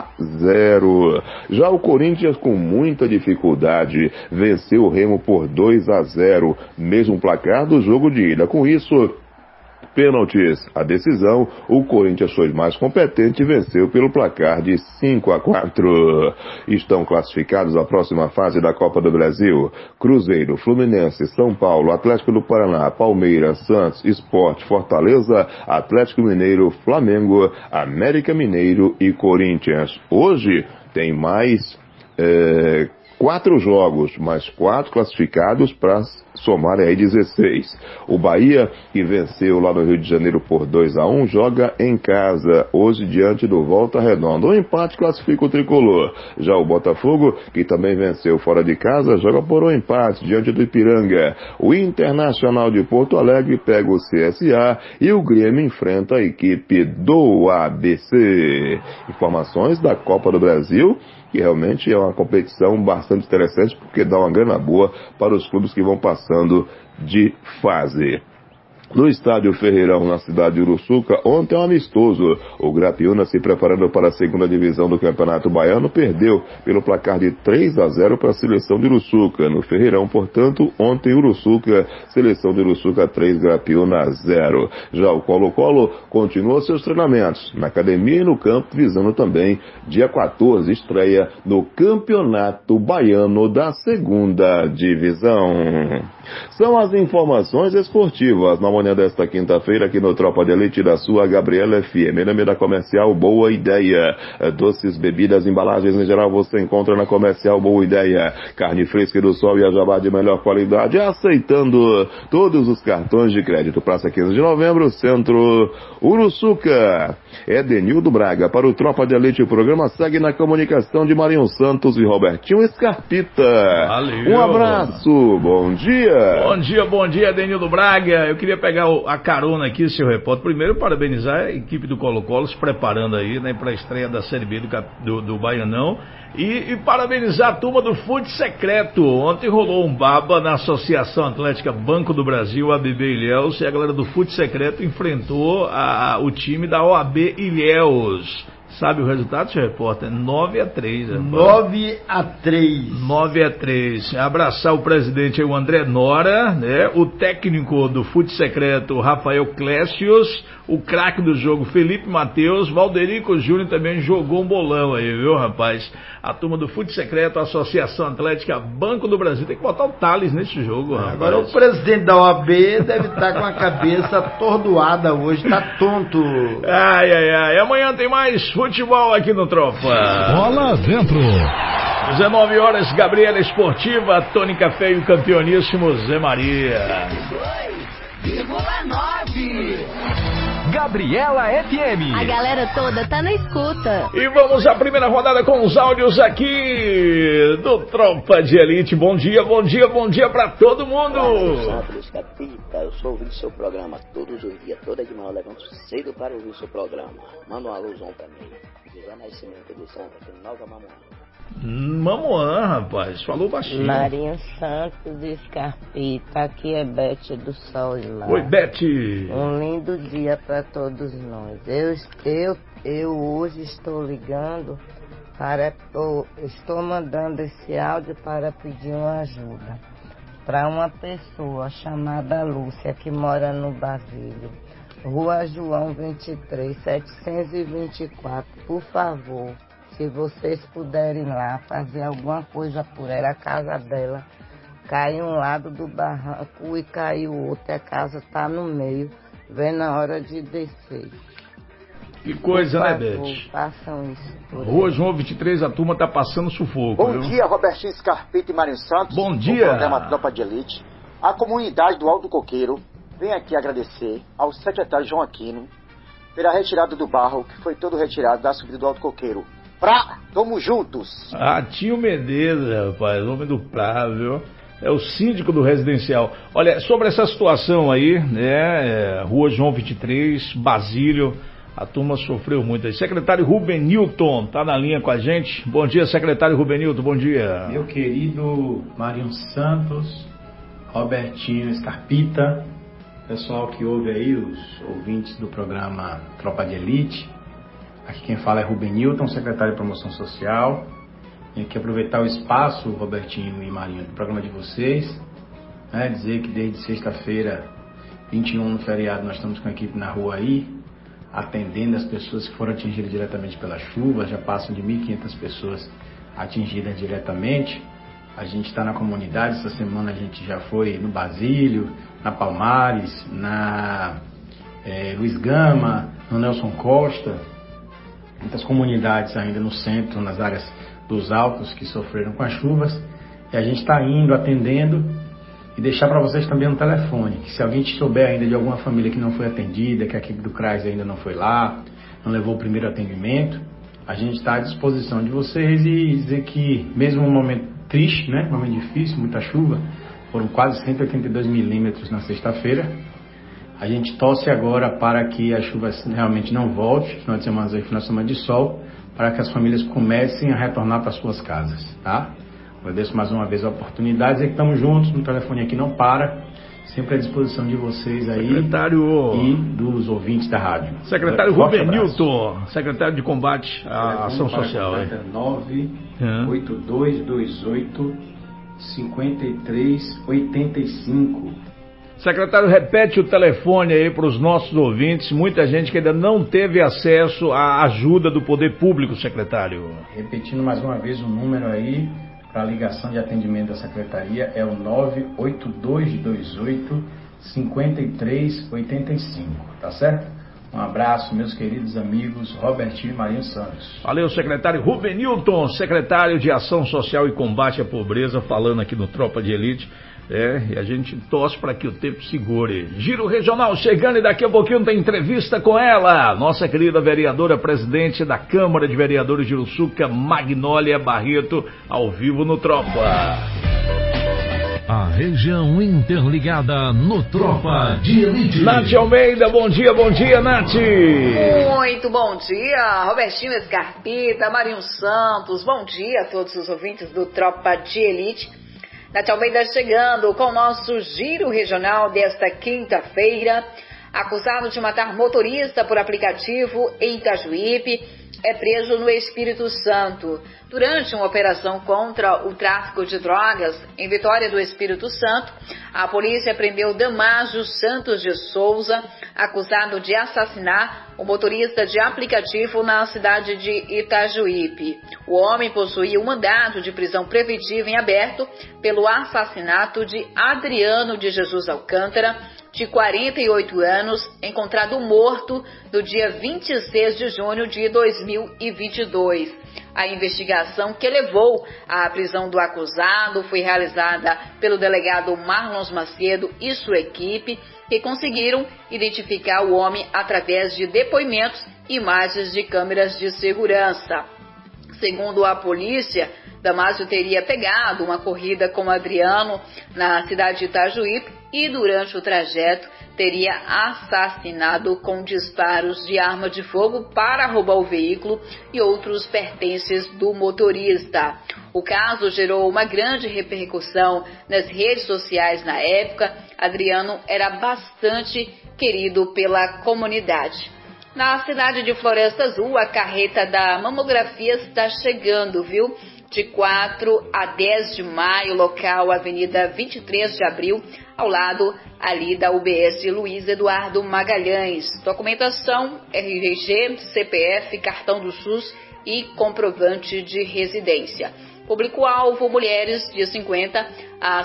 Já o Corinthians, com muita dificuldade, venceu o Remo por 2-0, mesmo placar do jogo de ida. Com isso, pênaltis. A decisão, o Corinthians foi mais competente e venceu pelo placar de 5-4. Estão classificados à próxima fase da Copa do Brasil: Cruzeiro, Fluminense, São Paulo, Atlético do Paraná, Palmeiras, Santos, Sport, Fortaleza, Atlético Mineiro, Flamengo, América Mineiro e Corinthians. Hoje tem mais 4 jogos, mais 4 classificados para somarem aí 16. O Bahia, que venceu lá no Rio de Janeiro por 2-1, joga em casa, hoje diante do Volta Redonda. O empate classifica o tricolor. Já o Botafogo, que também venceu fora de casa, joga por um empate diante do Ipiranga. O Internacional de Porto Alegre pega o CSA e o Grêmio enfrenta a equipe do ABC. Informações da Copa do Brasil, que realmente é uma competição bastante interessante, porque dá uma grana boa para os clubes que vão passando de fase. No estádio Ferreirão, na cidade de Uruçuca, ontem é um amistoso. O Grapiúna, se preparando para a segunda divisão do Campeonato Baiano, perdeu pelo placar de 3-0 para a seleção de Uruçuca. No Ferreirão, portanto, ontem Uruçuca, seleção de Uruçuca 3, Grapiúna 0. Já o Colo-Colo continua seus treinamentos na academia e no campo, visando também dia 14, estreia no Campeonato Baiano da segunda divisão. São as informações esportivas na manhã desta quinta-feira aqui no Tropa de Elite da sua Gabriela FM. Em nome da Comercial Boa Ideia. Doces, bebidas, embalagens em geral você encontra na Comercial Boa Ideia. Carne fresca do sol e a jabá de melhor qualidade, aceitando todos os cartões de crédito. Praça 15 de Novembro, Centro Uruçuca. Edenildo Braga para o Tropa de Elite. O programa segue na comunicação de Marinho Santos e Robertinho Scarpita. Valeu. Um abraço, bom dia. Bom dia, Edenildo Braga. Eu queria pegar a carona aqui, seu repórter. Primeiro, parabenizar a equipe do Colo-Colo se preparando aí, né, para a estreia da Série B do Baianão. E parabenizar a turma do Fute Secreto. Ontem rolou um baba na Associação Atlética Banco do Brasil, ABB Ilhéus, e a galera do Fute Secreto enfrentou o time da OAB Ilhéus. Sabe o resultado, seu repórter? 9-3. 9-3. Abraçar o presidente aí, o André Nora, né? O técnico do Fute Secreto, Rafael Clécius, o craque do jogo, Felipe Matheus, Valderico Júnior também jogou um bolão aí, viu, rapaz? A turma do Fute Secreto, Associação Atlética Banco do Brasil. Tem que botar o Thales nesse jogo, rapaz. Agora o presidente da OAB deve estar com a cabeça atordoada hoje, tá tonto. Ai. Amanhã tem mais futebol aqui no Tropa. Bola dentro. 19 horas, Gabriela Esportiva, Tony Café e o campeoníssimo Zé Maria. 2,9. Gabriela FM. A galera toda tá na escuta. E vamos à primeira rodada com os áudios aqui do Tropa de Elite. Bom dia pra todo mundo. Santos, Capita, eu sou ouvindo seu programa todos os dias, toda de manhã eu levanto cedo para ouvir seu programa. Manda uma alusão pra mim. José Nascimento de Santa, tem Nova Mamoana. Mamoã, rapaz, falou baixinho. Marinho Santos e Scarpita, aqui é Bete do Sol e Mar. Oi, Bete. Um lindo dia para todos nós. Eu hoje estou ligando estou mandando esse áudio para pedir uma ajuda para uma pessoa chamada Lúcia, que mora no Basílio, Rua João 23, 724. Por favor, se vocês puderem lá fazer alguma coisa por ela, a casa dela caiu um lado do barranco e caiu o outro, a casa está no meio, vem na hora de descer. Que coisa, por né, favor, Bete? façam isso. Rua João 23, a turma tá passando sufoco. Bom viu? dia, Robertinho Scarpita e Marinho Santos. Bom dia. O programa Tropa de Elite. A comunidade do Alto Coqueiro vem aqui agradecer ao secretário João Aquino pela retirada do barro, que foi todo retirado da subida do Alto Coqueiro. Tamo juntos. Tio Medeiros, rapaz, homem do Prá, viu? É o síndico do residencial. Olha, sobre essa situação aí, né, Rua João 23, Basílio, a turma sofreu muito aí. Secretário Rubenilton tá na linha com a gente. Bom dia, secretário Rubenilton, bom dia. Meu querido Marinho Santos, Robertinho Scarpita, pessoal que ouve aí, os ouvintes do programa Tropa de Elite. Aqui quem fala é Rubenilton, secretário de Promoção Social. Tenho que aproveitar o espaço, Robertinho e Marinho, do programa de vocês, né, dizer que desde sexta-feira, 21 no feriado, nós estamos com a equipe na rua aí, atendendo as pessoas que foram atingidas diretamente pela chuva. Já passam de 1.500 pessoas atingidas diretamente. A gente está na comunidade, essa semana a gente já foi no Basílio, na Palmares, na Luiz Gama, no Nelson Costa. Muitas comunidades ainda no centro, nas áreas dos altos que sofreram com as chuvas. E a gente está indo, atendendo, e deixar para vocês também um telefone, que se alguém souber ainda de alguma família que não foi atendida, que a equipe do CRAS ainda não foi lá, não levou o primeiro atendimento, a gente está à disposição de vocês e dizer que, mesmo um momento triste, né, um momento difícil, muita chuva, foram quase 182 milímetros na sexta-feira, a gente torce agora para que a chuva realmente não volte, final de semana final de semana de sol, para que as famílias comecem a retornar para suas casas, tá? Agradeço mais uma vez a oportunidade, dizer que estamos juntos, no telefone aqui não para, sempre à disposição de vocês aí, secretário, e dos ouvintes da rádio. Secretário Rubem Nilton, secretário de combate à ação social. 98228-5385. Secretário, repete o telefone aí para os nossos ouvintes, muita gente que ainda não teve acesso à ajuda do poder público, secretário. Repetindo mais uma vez o número aí, para a ligação de atendimento da secretaria, é o 98228-5385, tá certo? Um abraço, meus queridos amigos Robertinho e Marinho Santos. Valeu, secretário Rubem Nilton, secretário de Ação Social e Combate à Pobreza, falando aqui no Tropa de Elite. E a gente torce para que o tempo segure. Giro Regional chegando e daqui a pouquinho tem entrevista com ela, nossa querida vereadora presidente da Câmara de Vereadores de Uruçuca, Magnólia Barreto, ao vivo no Tropa. A região interligada no Tropa de Elite. Nath Almeida, bom dia, Nath. Muito bom dia, Robertinho Scarpita, Marinho Santos, bom dia a todos os ouvintes do Tropa de Elite. Nath Almeida chegando com o nosso giro regional desta quinta-feira. Acusado de matar motorista por aplicativo em Itajuípe, é preso no Espírito Santo. Durante uma operação contra o tráfico de drogas em Vitória do Espírito Santo, a polícia prendeu Damásio Santos de Souza, acusado de assassinar o motorista de aplicativo na cidade de Itajuípe. O homem possuía um mandado de prisão preventiva em aberto pelo assassinato de Adriano de Jesus Alcântara, de 48 anos, encontrado morto no dia 26 de junho de 2022. A investigação que levou à prisão do acusado foi realizada pelo delegado Marlon Macedo e sua equipe, que conseguiram identificar o homem através de depoimentos e imagens de câmeras de segurança. Segundo a polícia, Damásio teria pegado uma corrida com Adriano na cidade de Itajuípe e durante o trajeto teria assassinado com disparos de arma de fogo para roubar o veículo e outros pertences do motorista. O caso gerou uma grande repercussão nas redes sociais na época. Adriano era bastante querido pela comunidade. Na cidade de Floresta Azul, a carreta da mamografia está chegando, viu? De 4 a 10 de maio, local Avenida 23 de Abril, ao lado ali da UBS Luiz Eduardo Magalhães. Documentação, RG, CPF, cartão do SUS e comprovante de residência. Público-alvo, mulheres de 50 a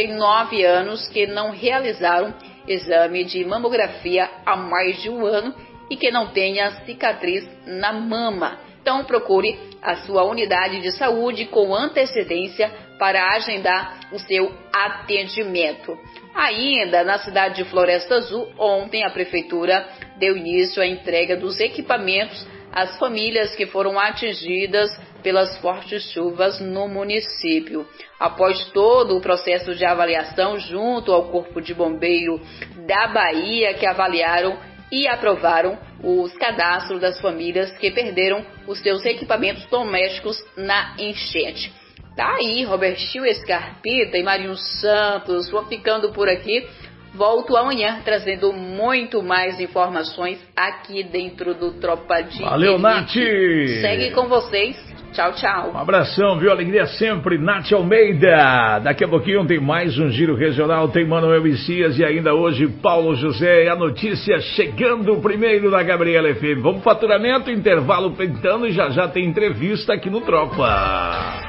69 anos que não realizaram exame de mamografia há mais de um ano e que não tenha cicatriz na mama. Então procure a sua unidade de saúde com antecedência para agendar o seu atendimento. Ainda na cidade de Floresta Azul, ontem a prefeitura deu início à entrega dos equipamentos às famílias que foram atingidas pelas fortes chuvas no município. Após todo o processo de avaliação junto ao Corpo de Bombeiro da Bahia, que avaliaram e aprovaram os cadastros das famílias que perderam os seus equipamentos domésticos na enchente. Tá aí, Robertinho Scarpita e Marinho Santos, vou ficando por aqui. Volto amanhã trazendo muito mais informações aqui dentro do Tropa de Valeu, Elite. Nath! Segue com vocês. Tchau, tchau. Um abração, viu? Alegria sempre, Nath Almeida. Daqui a pouquinho tem mais um giro regional, tem Manuel Messias e ainda hoje Paulo José. E a notícia chegando primeiro da Gabriela FM. Vamos pro faturamento, intervalo pintando e já tem entrevista aqui no Tropa.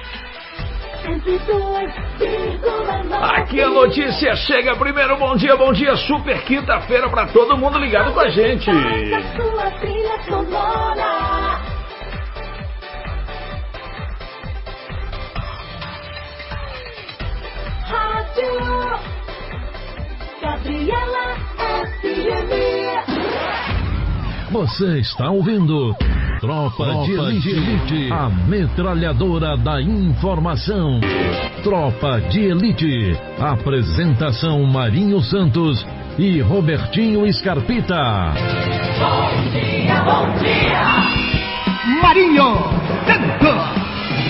Aqui a notícia chega primeiro. Bom dia, super quinta-feira pra todo mundo ligado com a gente. rádio. Gabriela FM. Você está ouvindo Tropa de Elite, a metralhadora da informação. Tropa de Elite, apresentação Marinho Santos e Robertinho Scarpita. Bom dia, bom dia. Marinho Santos.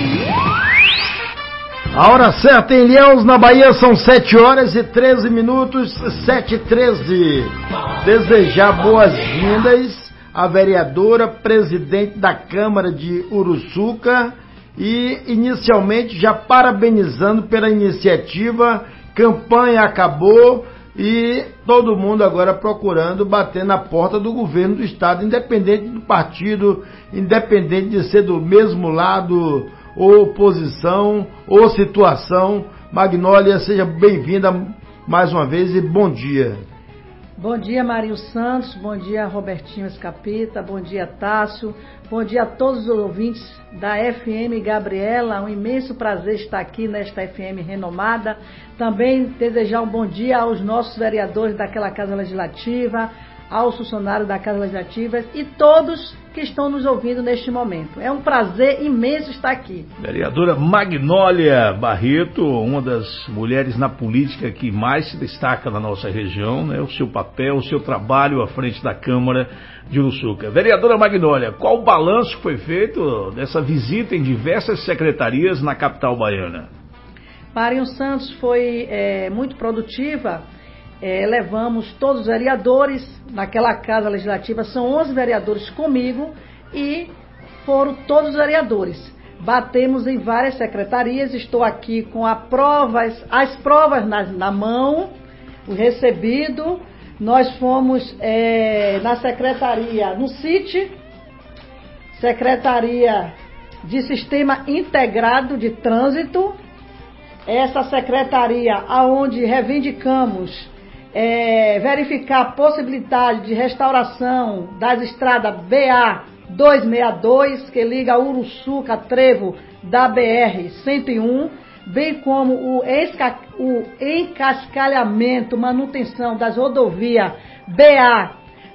A hora certa em Ilhéus, na Bahia, são 7 horas e 13 minutos, 7h13. Desejar boas-vindas à vereadora, presidente da Câmara de Uruçuca e, inicialmente, já parabenizando pela iniciativa. Campanha acabou e todo mundo agora procurando bater na porta do governo do estado, independente do partido, independente de ser do mesmo lado, ou oposição, ou situação. Magnólia, seja bem-vinda mais uma vez e bom dia. Bom dia, Marinho Santos, bom dia, Robertinho Scarpita, bom dia, Tássio, bom dia a todos os ouvintes da FM Gabriela, um imenso prazer estar aqui nesta FM renomada. Também desejar um bom dia aos nossos vereadores daquela Casa Legislativa, aos funcionários da Casa Legislativa e todos que estão nos ouvindo neste momento. É um prazer imenso estar aqui. Vereadora Magnólia Barreto, uma das mulheres na política que mais se destaca na nossa região, né? O seu papel, o seu trabalho à frente da Câmara de Uruçuca. Vereadora Magnólia, qual o balanço foi feito dessa visita em diversas secretarias na capital baiana? Marinho Santos foi muito produtiva. Levamos todos os vereadores naquela Casa Legislativa, são 11 vereadores comigo e foram todos os vereadores. Batemos em várias secretarias, estou aqui com as provas na mão, o recebido. Nós fomos na secretaria, no CIT, Secretaria de Sistema Integrado de Trânsito, essa secretaria aonde reivindicamos verificar a possibilidade de restauração das estradas BA 262, que liga Uruçuca a Trevo da BR 101, bem como o encascalhamento, manutenção das rodovias BA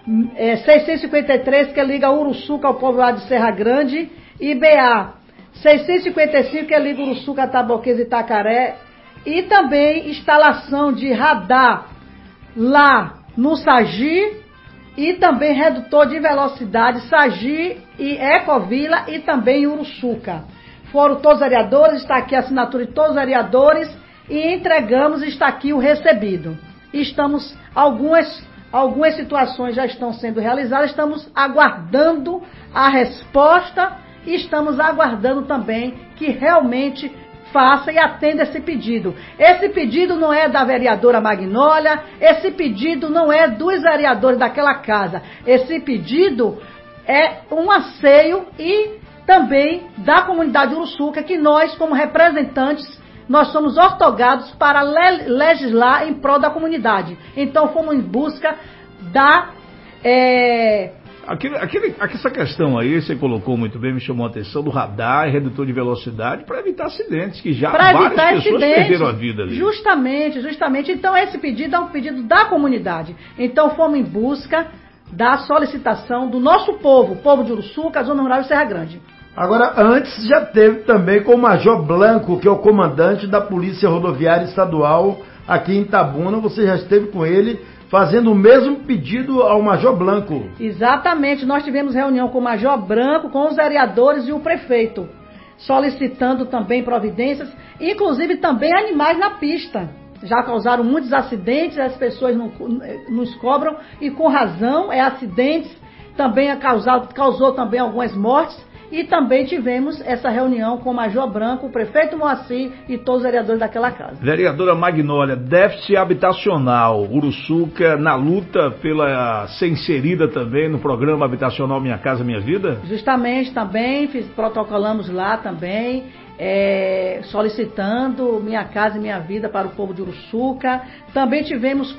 653, que liga Uruçuca ao povoado de Serra Grande, e BA 655, que liga Uruçuca a Taboquês e Itacaré, e também instalação de radar lá no Sagi e também redutor de velocidade Sagi e Ecovila e também Uruçuca. Foram todos os vereadores, está aqui a assinatura de todos os vereadores e entregamos, está aqui o recebido. Estamos, algumas situações já estão sendo realizadas, estamos aguardando a resposta e estamos aguardando também que realmente faça e atenda esse pedido. Esse pedido não é da vereadora Magnólia, esse pedido não é dos vereadores daquela casa. Esse pedido é um anseio e também da comunidade Uruçuca, que nós, como representantes, nós somos ortogados para legislar em prol da comunidade. Então, fomos em busca da... Essa questão aí, você colocou muito bem, me chamou a atenção, do radar e redutor de velocidade para evitar acidentes, que já várias pessoas perderam a vida ali. Justamente. Então, esse pedido é um pedido da comunidade. Então, fomos em busca da solicitação do nosso povo, o povo de Uruçuca, Zona Rural e Serra Grande. Agora, antes já teve também com o Major Blanco, que é o comandante da Polícia Rodoviária Estadual aqui em Itabuna. Você já esteve com ele fazendo o mesmo pedido ao Major Blanco. Exatamente, nós tivemos reunião com o Major Blanco, com os vereadores e o prefeito, solicitando também providências, inclusive também animais na pista. Já causaram muitos acidentes, as pessoas nos cobram, e com razão, acidentes, também causou também algumas mortes. E também tivemos essa reunião com o Major Branco, o prefeito Moacir e todos os vereadores daquela casa. Vereadora Magnólia, déficit habitacional, Uruçuca na luta pela ser inserida também no programa habitacional Minha Casa Minha Vida? Justamente também, protocolamos lá também, solicitando Minha Casa e Minha Vida para o povo de Uruçuca. Também tivemos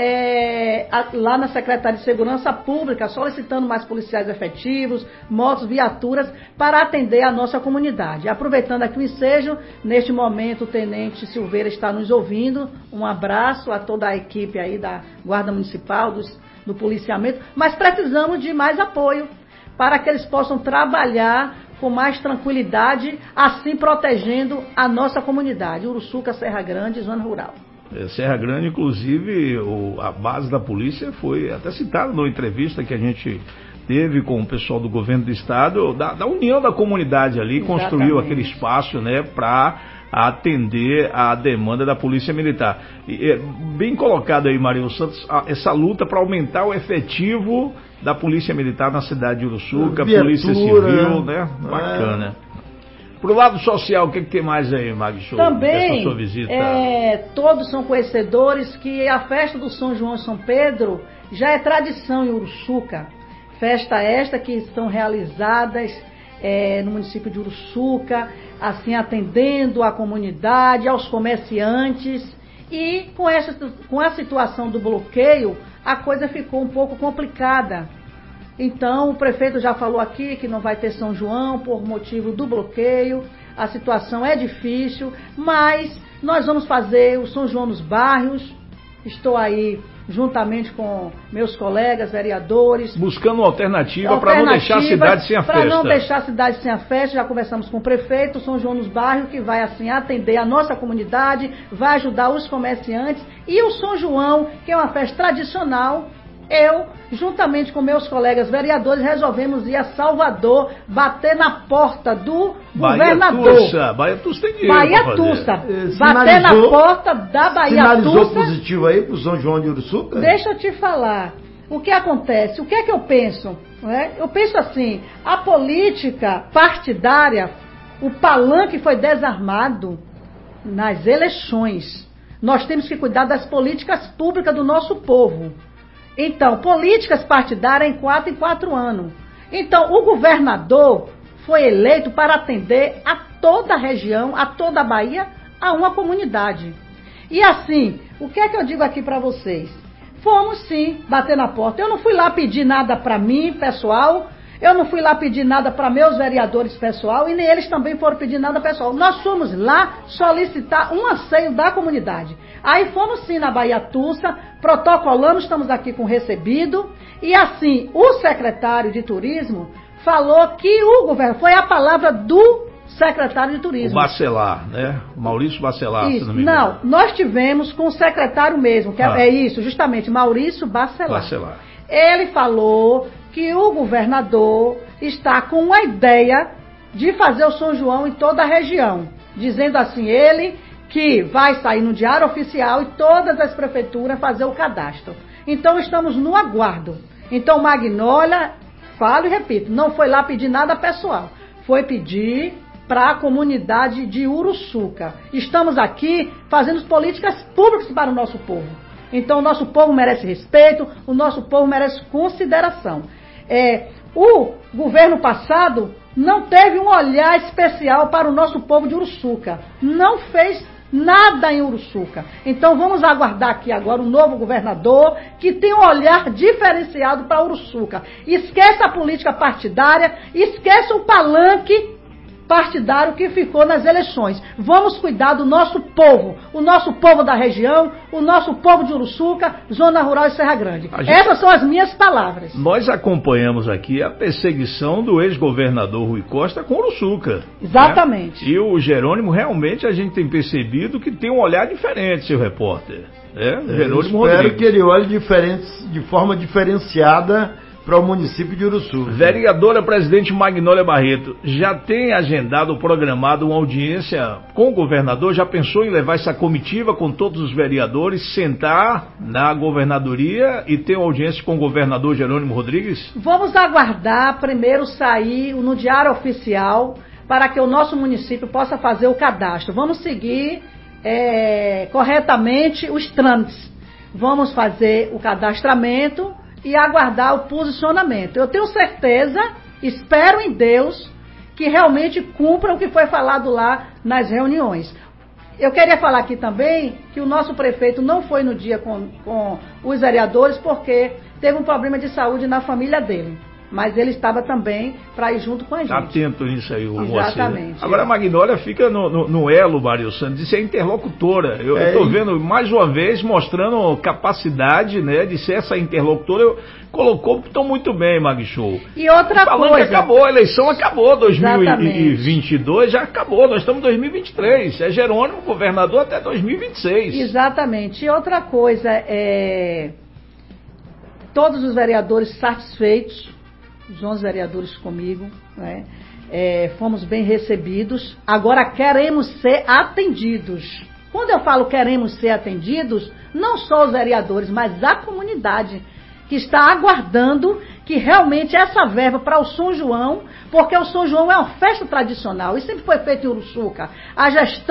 lá na Secretaria de Segurança Pública solicitando mais policiais efetivos, motos, viaturas para atender a nossa comunidade. Aproveitando aqui o ensejo, neste momento o Tenente Silveira está nos ouvindo. Um abraço a toda a equipe aí da Guarda Municipal, do policiamento, mas precisamos de mais apoio para que eles possam trabalhar com mais tranquilidade, assim protegendo a nossa comunidade, Uruçuca, Serra Grande, zona rural. Serra Grande, inclusive, a base da polícia foi até citada numa entrevista que a gente teve com o pessoal do governo do estado, da união da comunidade ali. Exatamente. Construiu aquele espaço, né, para atender a demanda da Polícia Militar. Bem colocado aí, Marinho Santos, essa luta para aumentar o efetivo da Polícia Militar na cidade de Uruçuca, Polícia Civil, né? Bacana. Pro lado social, o que tem mais aí, Magno? Também, sua visita? Todos são conhecedores que a festa do São João e São Pedro já é tradição em Uruçuca. Festa esta que são realizadas no município de Uruçuca, assim atendendo a comunidade, aos comerciantes, e com a situação do bloqueio, a coisa ficou um pouco complicada. Então, o prefeito já falou aqui que não vai ter São João por motivo do bloqueio, a situação é difícil, mas nós vamos fazer o São João nos bairros. Estou aí juntamente com meus colegas vereadores, buscando uma alternativa para não deixar a cidade sem a festa. Para não deixar a cidade sem a festa, já conversamos com o prefeito, São João nos bairros, que vai assim atender a nossa comunidade, vai ajudar os comerciantes, e o São João, que é uma festa tradicional. Eu, juntamente com meus colegas vereadores, resolvemos ir a Salvador, bater na porta do governador. Bahia Tussa tem dinheiro. Bahia Tussa. Bater na porta da Bahia Tussa. Sinalizou positivo aí pro São João de Uruçuca? Deixa eu te falar. O que acontece? O que é que eu penso? Eu penso assim, a política partidária, o palanque foi desarmado nas eleições. Nós temos que cuidar das políticas públicas do nosso povo. Então, políticas partidárias em 4 anos. Então, o governador foi eleito para atender a toda a região, a toda a Bahia, a uma comunidade. E assim, o que é que eu digo aqui para vocês? Fomos sim bater na porta. Eu não fui lá pedir nada para mim, pessoal. Eu não fui lá pedir nada para meus vereadores, pessoal. E nem eles também foram pedir nada, pessoal. Nós fomos lá solicitar um anseio da comunidade. Aí fomos sim na Bahia Tussa, protocolamos, estamos aqui com recebido. E assim, o secretário de Turismo falou que o governo, foi a palavra do secretário de Turismo. O Bacelar, né? Maurício Bacelar, isso. Se não me engano. Não, nós tivemos com o secretário mesmo, que é isso, justamente, Maurício Bacelar. Ele falou que o governador está com uma ideia de fazer o São João em toda a região. Dizendo assim, ele que vai sair no Diário Oficial e todas as prefeituras fazer o cadastro. Então, estamos no aguardo. Então, Magnólia, falo e repito, não foi lá pedir nada pessoal. Foi pedir para a comunidade de Uruçuca. Estamos aqui fazendo políticas públicas para o nosso povo. Então, o nosso povo merece respeito, o nosso povo merece consideração. O governo passado não teve um olhar especial para o nosso povo de Uruçuca. Não fez nada em Uruçuca. Então, vamos aguardar aqui agora um novo governador que tem um olhar diferenciado para Uruçuca. Esqueça a política partidária, esqueça o palanque partidário que ficou nas eleições. Vamos cuidar do nosso povo, o nosso povo da região, o nosso povo de Uruçuca, Zona Rural e Serra Grande. Essas são as minhas palavras. Nós acompanhamos aqui a perseguição do ex-governador Rui Costa com Uruçuca. Exatamente. Né? E o Jerônimo, realmente, a gente tem percebido que tem um olhar diferente, seu repórter. Jerônimo Rodrigues. Espero que ele olhe de forma diferenciada para o município de Uruçuca. Vereadora presidente Magnólia Barreto, já tem agendado, programado uma audiência com o governador? Já pensou em levar essa comitiva com todos os vereadores, sentar na governadoria e ter uma audiência com o governador Jerônimo Rodrigues? Vamos aguardar primeiro sair no Diário Oficial para que o nosso município possa fazer o cadastro. Vamos seguir corretamente os trâmites. Vamos fazer o cadastramento e aguardar o posicionamento. Eu tenho certeza, espero em Deus, que realmente cumpram o que foi falado lá nas reuniões. Eu queria falar aqui também que o nosso prefeito não foi no dia com os vereadores porque teve um problema de saúde na família dele. Mas ele estava também para ir junto com a gente. Atento nisso aí, o Exatamente. Moacir. Agora a Magnólia fica no elo, Mário Santos, de ser interlocutora. Eu estou vendo mais uma vez mostrando capacidade, né, de ser essa interlocutora. Colocou tão muito bem, Mag Show. E outra falando coisa. Que acabou, a eleição acabou, 2022 já acabou, nós estamos em 2023. É Jerônimo, governador até 2026. Exatamente. E outra coisa, todos os vereadores satisfeitos, os 11 vereadores comigo, né? Fomos bem recebidos. Agora queremos ser atendidos. Quando eu falo queremos ser atendidos, não só os vereadores, mas a comunidade que está aguardando que realmente essa verba para o São João, porque o São João é uma festa tradicional e sempre foi feito em Uruçuca. A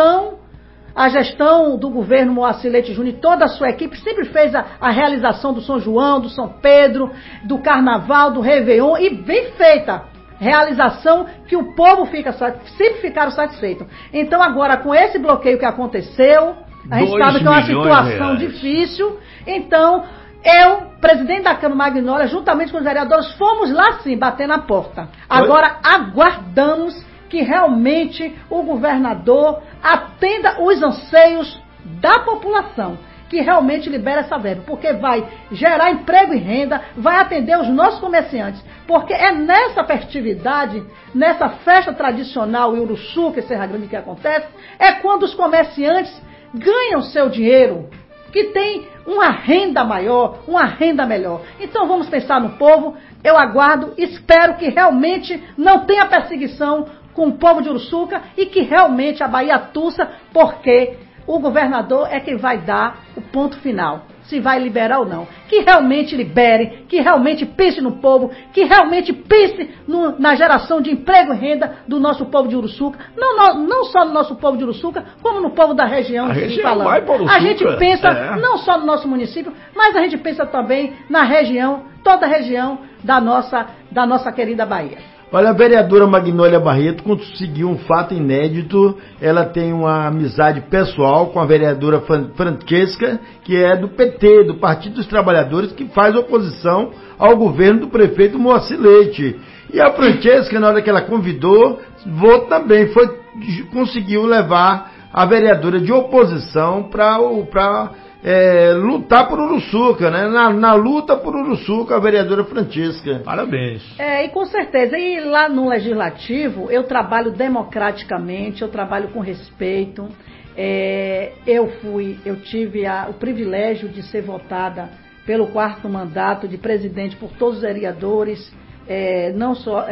gestão do governo Moacir Leite Júnior e toda a sua equipe sempre fez a realização do São João, do São Pedro, do Carnaval, do Réveillon, e bem feita. Realização que o povo sempre ficaram satisfeitos. Então agora, com esse bloqueio que aconteceu, a gente sabe que é uma situação difícil, então eu, presidente da Câmara Magnólia, juntamente com os vereadores, fomos lá sim, bater na porta. Agora aguardamos que realmente o governador atenda os anseios da população, que realmente libere essa verba, porque vai gerar emprego e renda, vai atender os nossos comerciantes, porque é nessa festividade, nessa festa tradicional em Uruçuca e Serra Grande que acontece, é quando os comerciantes ganham seu dinheiro, que tem uma renda maior, uma renda melhor. Então vamos pensar no povo, eu aguardo, espero que realmente não tenha perseguição com o povo de Uruçuca e que realmente a Bahia tussa, porque o governador é quem vai dar o ponto final, se vai liberar ou não. Que realmente libere, que realmente pense no povo, que realmente pense na geração de emprego e renda do nosso povo de Uruçuca, não só no nosso povo de Uruçuca, como no povo da região. A região vai para Uruçuca. A gente pensa não só no nosso município, mas a gente pensa também na região, toda a região da nossa querida Bahia. Olha, a vereadora Magnólia Barreto conseguiu um fato inédito. Ela tem uma amizade pessoal com a vereadora Francesca, que é do PT, do Partido dos Trabalhadores, que faz oposição ao governo do prefeito Moacir Leite. E a Francesca, na hora que ela convidou, também conseguiu levar a vereadora de oposição para lutar por Uruçuca, né? Na luta por Uruçuca, a vereadora Francesca. Parabéns. E com certeza. E lá no Legislativo, eu trabalho democraticamente, eu trabalho com respeito. Eu tive o privilégio de ser votada pelo 4º mandato de presidente por todos os vereadores, não só...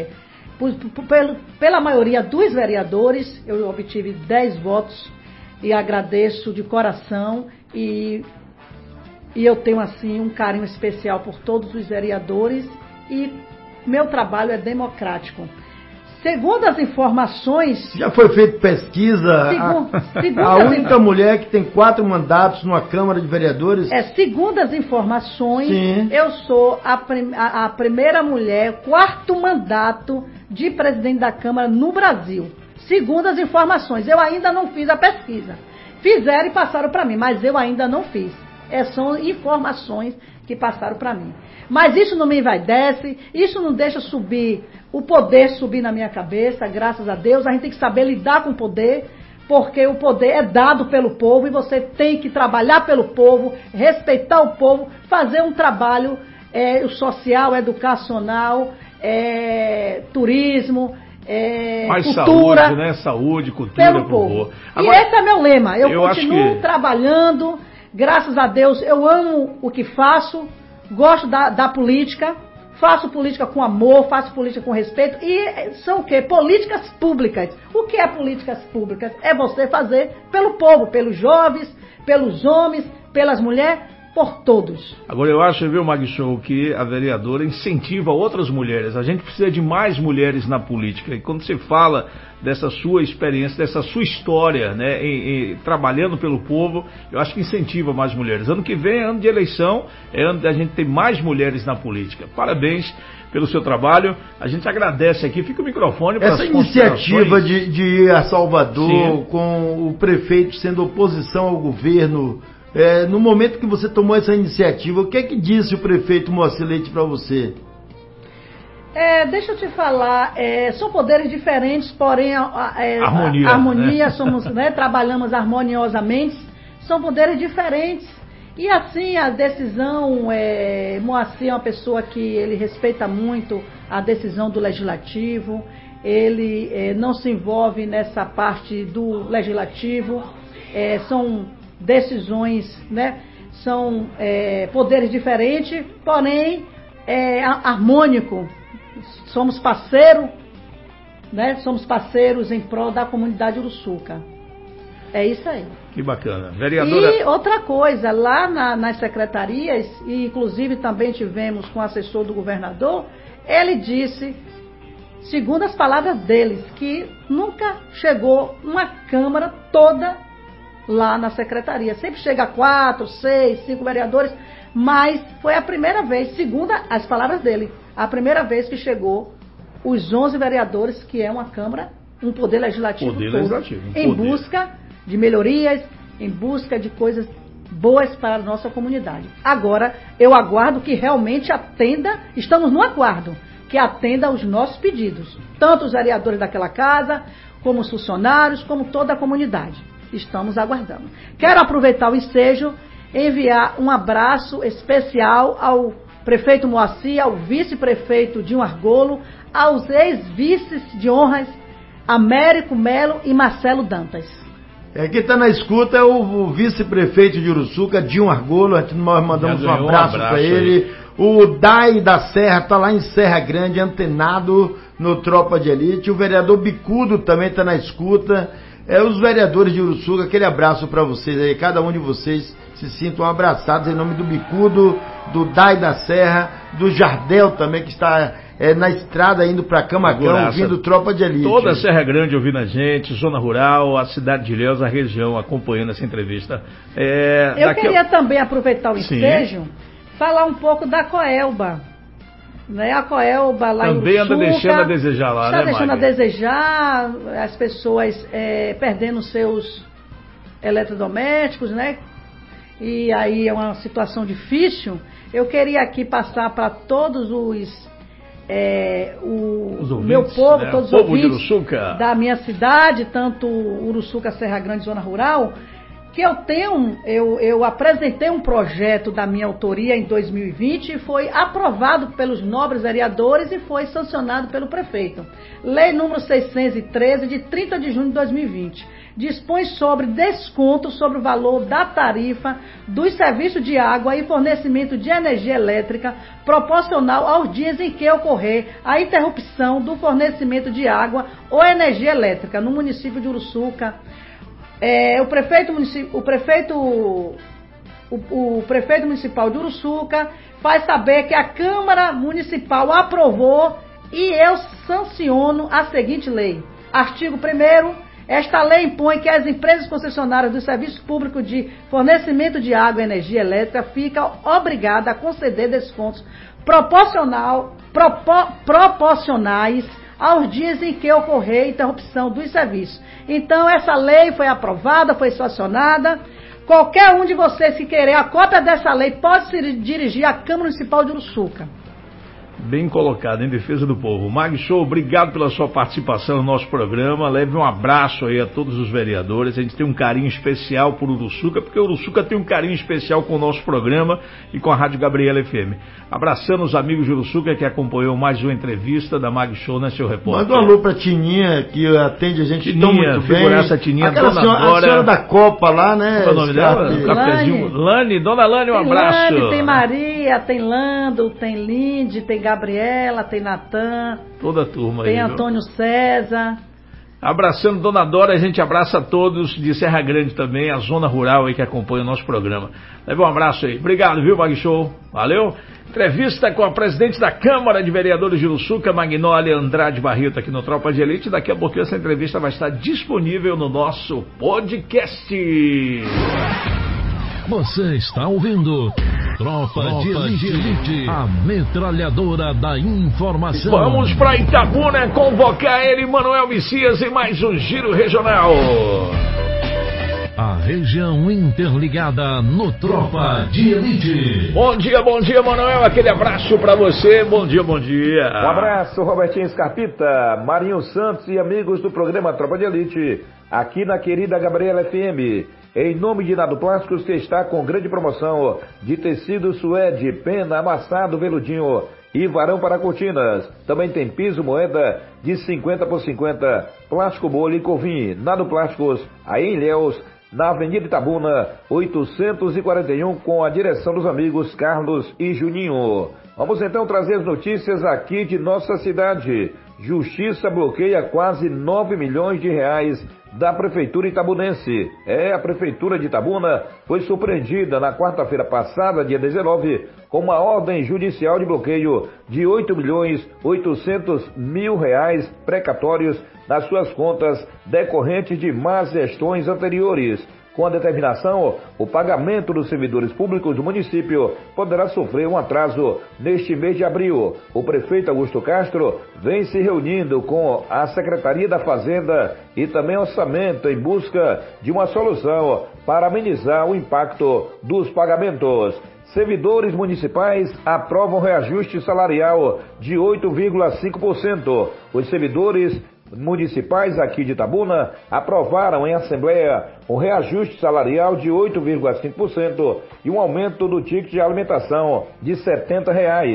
pela maioria dos vereadores, eu obtive 10 votos e agradeço de coração e eu tenho assim um carinho especial por todos os vereadores e meu trabalho é democrático. Segundo as informações... Já foi feita pesquisa, a única mulher que tem 4 mandatos numa Câmara de Vereadores... Segundo as informações, sim, eu sou a primeira mulher, 4º mandato de presidente da Câmara no Brasil. Segundo as informações, eu ainda não fiz a pesquisa. Fizeram e passaram para mim, mas eu ainda não fiz. São informações que passaram para mim. Mas isso não me envaidece, isso não deixa o poder subir na minha cabeça, graças a Deus. A gente tem que saber lidar com o poder, porque o poder é dado pelo povo e você tem que trabalhar pelo povo, respeitar o povo, fazer um trabalho social, educacional, turismo, mais cultura, saúde, né? Saúde, cultura pelo povo. Agora, e esse é meu lema. Eu continuo trabalhando, graças a Deus, eu amo o que faço, gosto da política, faço política com amor, faço política com respeito. E são o quê? Políticas públicas. O que é políticas públicas? É você fazer pelo povo, pelos jovens, pelos homens, pelas mulheres, por todos. Agora eu acho, viu, Magshow, que a vereadora incentiva outras mulheres. A gente precisa de mais mulheres na política. E quando você fala dessa sua experiência, dessa sua história, né, trabalhando pelo povo, eu acho que incentiva mais mulheres. Ano que vem é ano de eleição, é ano da gente ter mais mulheres na política. Parabéns pelo seu trabalho. A gente agradece aqui. Fica o microfone para essa iniciativa de ir a Salvador, sim, com o prefeito sendo oposição ao governo. No momento que você tomou essa iniciativa, o que é que disse o prefeito Moacir Leite para você? Deixa eu te falar, são poderes diferentes, porém harmonia, né? Somos, né, trabalhamos harmoniosamente, são poderes diferentes. E assim, a decisão, Moacir é uma pessoa que ele respeita muito a decisão do Legislativo, ele não se envolve nessa parte do Legislativo, são decisões, né, são poderes diferentes, porém harmônico. Somos parceiros, né, somos parceiros em prol da comunidade Uruçuca. É isso aí. Que bacana. Vereadora... E outra coisa, lá nas secretarias, e inclusive também tivemos com o assessor do governador, ele disse, segundo as palavras deles, que nunca chegou uma Câmara toda lá na secretaria. Sempre chega 4, 6, 5 vereadores, mas foi a primeira vez, segundo as palavras dele, a primeira vez que chegou os 11 vereadores, que é uma Câmara, um poder legislativo todo, em busca de melhorias, em busca de coisas boas para a nossa comunidade. Agora, eu aguardo que realmente atenda, estamos no aguardo, que atenda aos nossos pedidos, tanto os vereadores daquela casa, como os funcionários, como toda a comunidade. Estamos aguardando. Quero aproveitar o ensejo, enviar um abraço especial ao prefeito Moacir, ao vice-prefeito Dinho Argolo, aos ex-vices de honras, Américo Melo e Marcelo Dantas. Quem está na escuta é o vice-prefeito de Uruçuca, Dinho Argolo. Nós mandamos um abraço para ele. O Dai da Serra está lá em Serra Grande, antenado no Tropa de Elite. O vereador Bicudo também está na escuta. Os vereadores de Uruçuca, aquele abraço para vocês aí. Cada um de vocês se sintam abraçados em nome do Bicudo, do Dai da Serra, do Jardel também, que está na estrada indo para Camacão, ouvindo Tropa de Elite. Toda a Serra Grande ouvindo a gente, zona rural, a cidade de Ilhéus, a região, acompanhando essa entrevista. Eu queria também aproveitar o ensejo, falar um pouco da Coelba. Né? A Coelba lá também em Uruçuca, anda deixando a desejar lá, está né, deixando a desejar, as pessoas perdendo seus eletrodomésticos, né? E aí é uma situação difícil. Eu queria aqui passar para todos os ouvintes, meu povo, né? Todos os ouvintes da minha cidade, tanto Uruçuca, Serra Grande, zona rural, que eu apresentei um projeto da minha autoria em 2020 e foi aprovado pelos nobres vereadores e foi sancionado pelo prefeito. Lei número 613, de 30 de junho de 2020. Dispõe sobre desconto sobre o valor da tarifa dos serviços de água e fornecimento de energia elétrica proporcional aos dias em que ocorrer a interrupção do fornecimento de água ou energia elétrica no município de Uruçuca. O prefeito municipal de Uruçuca faz saber que a Câmara Municipal aprovou e eu sanciono a seguinte lei. Artigo 1º, esta lei impõe que as empresas concessionárias do serviço público de fornecimento de água e energia elétrica ficam obrigadas a conceder descontos proporcionais aos dias em que ocorrer interrupção dos serviços. Então, essa lei foi aprovada, foi sancionada. Qualquer um de vocês que querer a cópia dessa lei pode se dirigir à Câmara Municipal de Uruçuca. Bem colocado, em defesa do povo. Magshow, obrigado pela sua participação no nosso programa. Leve um abraço aí a todos os vereadores. A gente tem um carinho especial por Uruçuca, porque Uruçuca tem um carinho especial com o nosso programa e com a Rádio Gabriela FM. Abraçando os amigos de Uruçuca que acompanhou mais uma entrevista da Magshow, né, seu repórter? Manda um alô pra Tininha, que atende a gente tão muito bem. Essa Tininha, a senhora da Copa lá, né? Qual é o nome dela? Lani, dona Lani, um abraço. Lani, tem Maria, tem Lando, tem Lindy, tem Gabriela, tem Natan. Toda a turma tem aí. Tem Antônio César. Abraçando Dona Dora, a gente abraça todos de Serra Grande também, a zona rural aí que acompanha o nosso programa. Leve um abraço aí. Obrigado, viu, Mag Show? Valeu. Entrevista com a presidente da Câmara de Vereadores de Uruçuca, Magnólia Andrade Barreto, aqui no Tropa de Elite. Daqui a pouquinho essa entrevista vai estar disponível no nosso podcast. Você está ouvindo Tropa de Elite, a metralhadora da informação. Vamos para Itabuna convocar ele, Manuel Messias, em mais um Giro Regional. A região interligada no Tropa de Elite. Bom dia, Manuel. Aquele abraço para você. Bom dia. Um abraço, Robertinho Scarpita, Marinho Santos e amigos do programa Tropa de Elite, aqui na querida Gabriela FM. Em nome de Nado Plásticos, que está com grande promoção de tecido suede, pena, amassado, veludinho e varão para cortinas. Também tem piso moeda de 50 por 50, plástico bolha e covim. Nado Plásticos, aí em Ilhéus, na Avenida Itabuna, 841, com a direção dos amigos Carlos e Juninho. Vamos então trazer as notícias aqui de nossa cidade. Justiça bloqueia quase 9 milhões de reais da Prefeitura Itabunense. A Prefeitura de Itabuna foi surpreendida na quarta-feira passada, dia 19, com uma ordem judicial de bloqueio de 8 milhões 800 mil reais precatórios nas suas contas decorrentes de más gestões anteriores. Com a determinação, o pagamento dos servidores públicos do município poderá sofrer um atraso neste mês de abril. O prefeito Augusto Castro vem se reunindo com a Secretaria da Fazenda e também Orçamento em busca de uma solução para amenizar o impacto dos pagamentos. Servidores municipais aprovam reajuste salarial de 8,5%. Os servidores municipais aqui de Itabuna aprovaram em assembleia um reajuste salarial de 8,5% e um aumento do ticket de alimentação de R$ 70.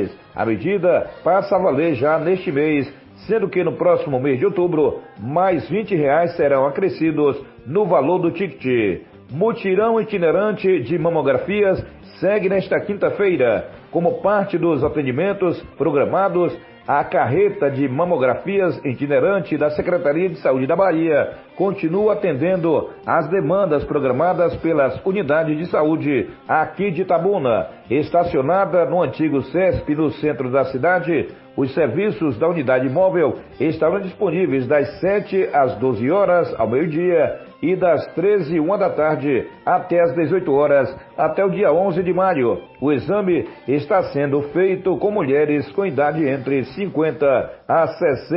A medida passa a valer já neste mês, sendo que no próximo mês de outubro, mais R$ 20 serão acrescidos no valor do ticket. Mutirão itinerante de mamografias segue nesta quinta-feira. Como parte dos atendimentos programados, a carreta de mamografias itinerante da Secretaria de Saúde da Bahia continua atendendo às demandas programadas pelas unidades de saúde aqui de Itabuna. Estacionada no antigo CESP no centro da cidade, os serviços da unidade móvel estarão disponíveis das 7 às 12 horas ao meio-dia e das 13h01 da tarde até às 18 horas, até o dia 11 de maio. O exame está sendo feito com mulheres com idade entre 50 a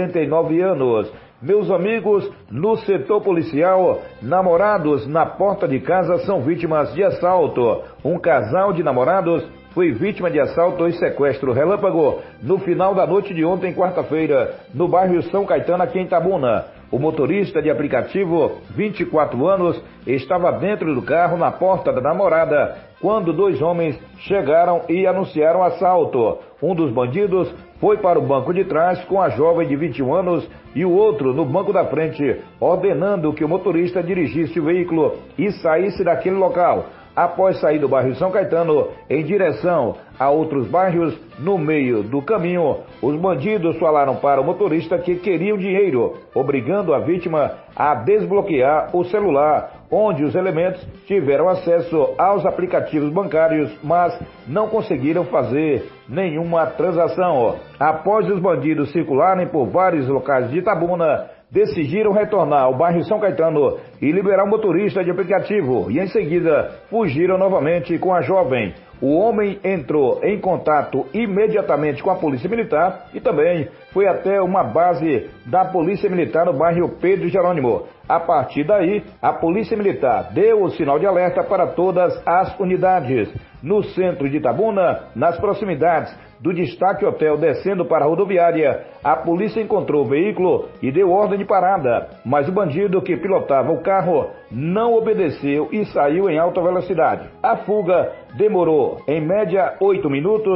69 anos. Meus amigos, no setor policial, namorados na porta de casa são vítimas de assalto. Um casal de namorados foi vítima de assalto e sequestro relâmpago no final da noite de ontem, quarta-feira, no bairro São Caetano, aqui em Itabuna. O motorista de aplicativo, 24 anos, estava dentro do carro na porta da namorada quando dois homens chegaram e anunciaram assalto. Um dos bandidos foi para o banco de trás com a jovem de 21 anos e o outro no banco da frente, ordenando que o motorista dirigisse o veículo e saísse daquele local. Após sair do bairro São Caetano em direção a outros bairros, no meio do caminho, os bandidos falaram para o motorista que queriam dinheiro, obrigando a vítima a desbloquear o celular, onde os elementos tiveram acesso aos aplicativos bancários, mas não conseguiram fazer nenhuma transação. Após os bandidos circularem por vários locais de Itabuna, decidiram retornar ao bairro São Caetano e liberar o motorista de aplicativo e em seguida fugiram novamente com a jovem. O homem entrou em contato imediatamente com a Polícia Militar e também foi até uma base da Polícia Militar no bairro Pedro Jerônimo. A partir daí, a Polícia Militar deu o sinal de alerta para todas as unidades. No centro de Itabuna, nas proximidades do Destaque Hotel descendo para a rodoviária, a polícia encontrou o veículo e deu ordem de parada, mas o bandido que pilotava o carro não obedeceu e saiu em alta velocidade. A fuga demorou, em média, 8 minutos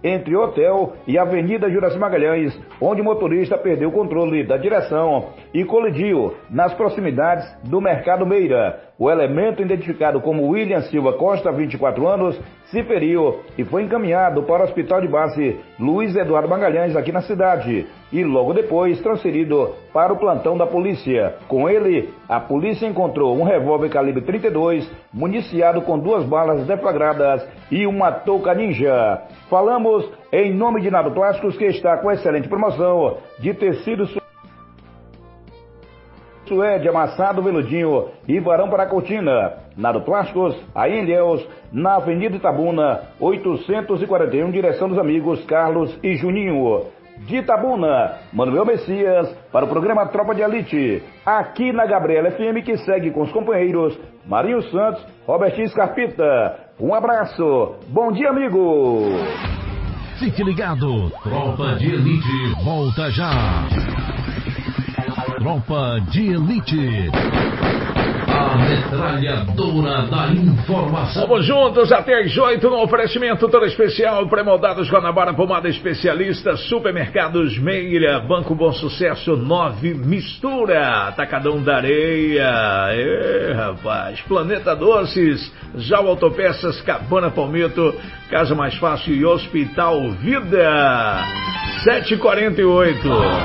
entre Hotel e Avenida Juraci Magalhães, onde o motorista perdeu o controle da direção e colidiu nas proximidades do Mercado Meira. O elemento, identificado como William Silva Costa, 24 anos, se feriu e foi encaminhado para o Hospital de Base Luiz Eduardo Magalhães, aqui na cidade, e logo depois transferido para o plantão da polícia. Com ele, a polícia encontrou um revólver calibre 32, municiado com 2 balas deflagradas e uma touca ninja. Falamos em nome de Nado Plásticos, que está com excelente promoção de tecido suede, amassado, veludinho e varão para a cortina. Nado Plásticos, aí em Ilhéus, na Avenida Itabuna, 841, direção dos amigos Carlos e Juninho. De Itabuna, Manuel Messias, para o programa Tropa de Elite, aqui na Gabriela FM, que segue com os companheiros Marinho Santos, Robertinho Scarpita. Um abraço, bom dia, amigo! Fique ligado, Tropa de Elite volta já. Tropa de Elite, a metralhadora da informação. Vamos juntos até às 8 no oferecimento todo especial, pré-moldados Guanabara, pomada especialista, supermercados Meira, Banco Bom Sucesso, 9 Mistura, Atacadão da Areia, rapaz, Planeta Doces, Jau Autopeças, Cabana Palmito, Casa Mais Fácil e Hospital Vida. 7h48.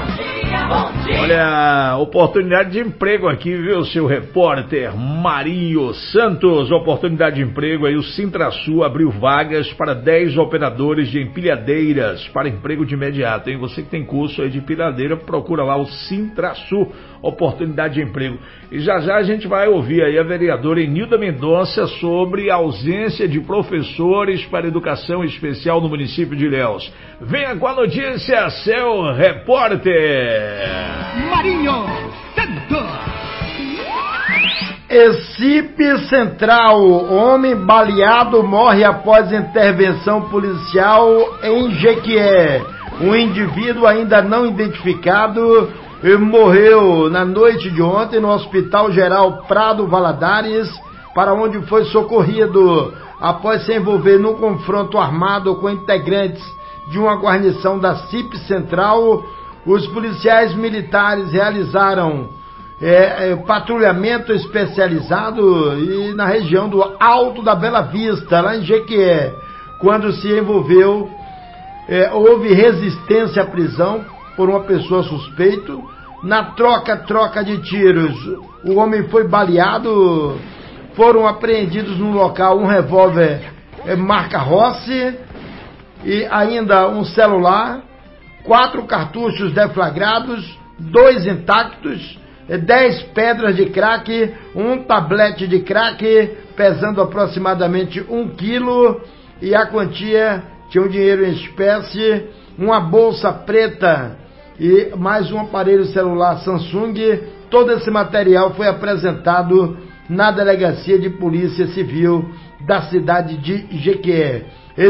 Olha, oportunidade de emprego aqui, viu, seu repórter Marinho Santos. Oportunidade de emprego aí, o Sintrasul abriu vagas para 10 operadores de empilhadeiras para emprego de imediato, hein? Você que tem curso aí de empilhadeira, procura lá o Sintrasul, oportunidade de emprego. E já já a gente vai ouvir aí a vereadora Enilda Mendonça sobre a ausência de professores para educação especial no município de Ilhéus. Venha com a notícia, seu repórter Marinho Santos. Recife Central, homem baleado morre após intervenção policial em Jequié. Um indivíduo ainda não identificado morreu na noite de ontem no Hospital Geral Prado Valadares, para onde foi socorrido após se envolver num confronto armado com integrantes de uma guarnição da CIP Central. Os policiais militares realizaram patrulhamento especializado e na região do Alto da Bela Vista, lá em Jequié. Quando se envolveu, houve resistência à prisão por uma pessoa suspeita. Na troca de tiros, o homem foi baleado. Foram apreendidos no local um revólver marca Rossi e ainda um celular, 4 cartuchos deflagrados, 2 intactos, 10 pedras de crack, um tablete de crack pesando aproximadamente 1 quilo, e a quantia tinha um dinheiro em espécie, uma bolsa preta e mais um aparelho celular Samsung. Todo esse material foi apresentado na Delegacia de Polícia Civil da cidade de Jequié.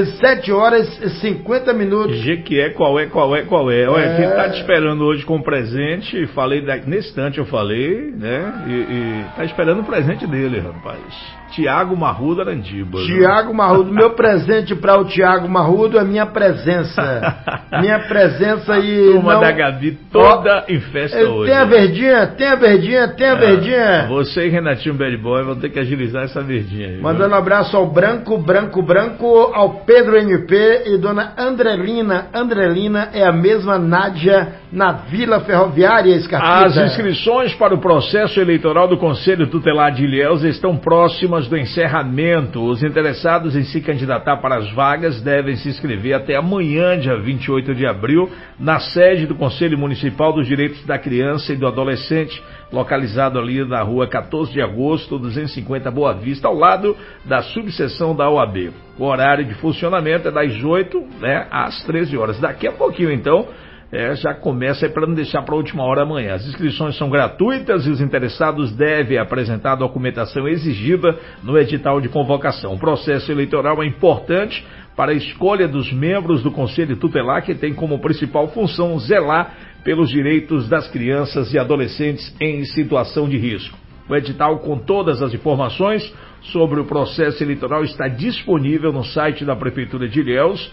7h50. Jequié, qual é? Olha, quem tá te esperando hoje com presente, nesse instante eu falei, né? E tá esperando o presente dele, rapaz. Tiago Marrudo Arandiba. Tiago Marrudo, meu presente para o Tiago Marrudo é minha presença. Minha presença e. Turma da Gabi toda em festa hoje. Tem a verdinha. Você e Renatinho Bad Boy vão ter que agilizar essa verdinha aí. Mandando um abraço ao Branco, ao Pedro MP e dona Andrelina. Andrelina é a mesma Nádia na Vila Ferroviária, Escarpita. As inscrições para o processo eleitoral do Conselho Tutelar de Ilhéus estão próximas do encerramento. Os interessados em se candidatar para as vagas devem se inscrever até amanhã, dia 28 de abril, na sede do Conselho Municipal dos Direitos da Criança e do Adolescente, localizado ali na rua 14 de agosto, 250 Boa Vista, ao lado da subseção da OAB. O horário de funcionamento é das 8, né, às 13 horas. Daqui a pouquinho, então, já começa para não deixar para a última hora amanhã. As inscrições são gratuitas e os interessados devem apresentar a documentação exigida no edital de convocação. O processo eleitoral é importante para a escolha dos membros do Conselho Tutelar, que tem como principal função zelar pelos direitos das crianças e adolescentes em situação de risco. O edital com todas as informações sobre o processo eleitoral está disponível no site da Prefeitura de Ilhéus,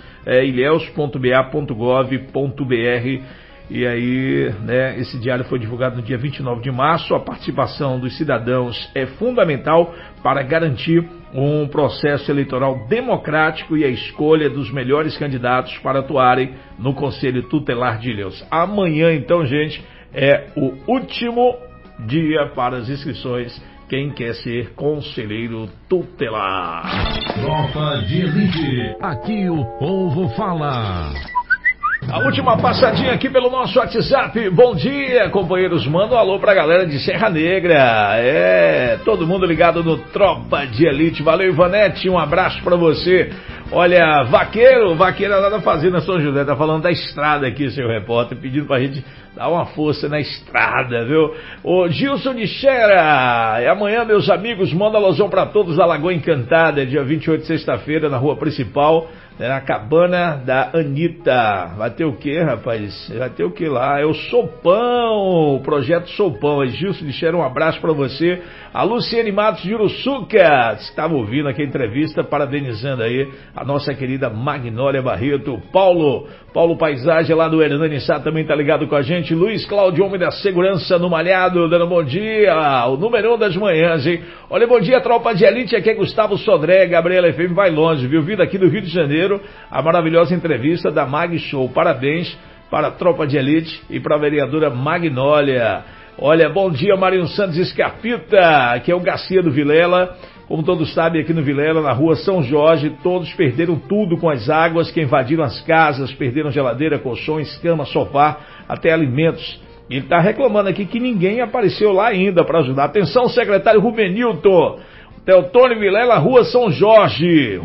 ilhéus.ba.gov.br. E aí, né, esse diário foi divulgado no dia 29 de março. A participação dos cidadãos é fundamental para garantir um processo eleitoral democrático e a escolha dos melhores candidatos para atuarem no Conselho Tutelar de Ilhéus. Amanhã, então, gente, é o último dia para as inscrições. Quem quer ser conselheiro tutelar? Tropa de Elite. Aqui o povo fala. A última passadinha aqui pelo nosso WhatsApp. Bom dia, companheiros. Manda um alô pra galera de Serra Negra. Todo mundo ligado no Tropa de Elite. Valeu, Ivanete. Um abraço pra você. Olha, vaqueiro lá da Fazenda São José, tá falando da estrada aqui, seu repórter, pedindo pra gente dar uma força na estrada, viu? Ô Gilson de Xera, amanhã, meus amigos, manda alusão pra todos da Lagoa Encantada, dia 28, sexta-feira, na rua principal, na cabana da Anitta. Vai ter o quê, rapaz? Vai ter o quê lá? É o Sopão, o projeto Sopão. Gilson de Xera, um abraço pra você. A Luciane Matos de Uruçuca, estava ouvindo aqui a entrevista, parabenizando aí a nossa querida Magnólia Barreto. Paulo Paisagem lá do Hernani Sá também tá ligado com a gente. Luiz Cláudio, homem da segurança no Malhado, dando bom dia. O número 1 das manhãs, hein? Olha, bom dia, Tropa de Elite. Aqui é Gustavo Sodré, Gabriela FM vai longe, viu? Vindo aqui do Rio de Janeiro, a maravilhosa entrevista da Mag Show. Parabéns para a Tropa de Elite e para a vereadora Magnólia. Olha, bom dia, Marinho Santos Escarpita, que é o Garcia do Vilela. Como todos sabem, aqui no Vilela, na rua São Jorge, todos perderam tudo com as águas que invadiram as casas, perderam geladeira, colchões, cama, sofá, até alimentos. Ele está reclamando aqui que ninguém apareceu lá ainda para ajudar. Atenção, secretário Rubenilton, Teotônio Vilela, rua São Jorge.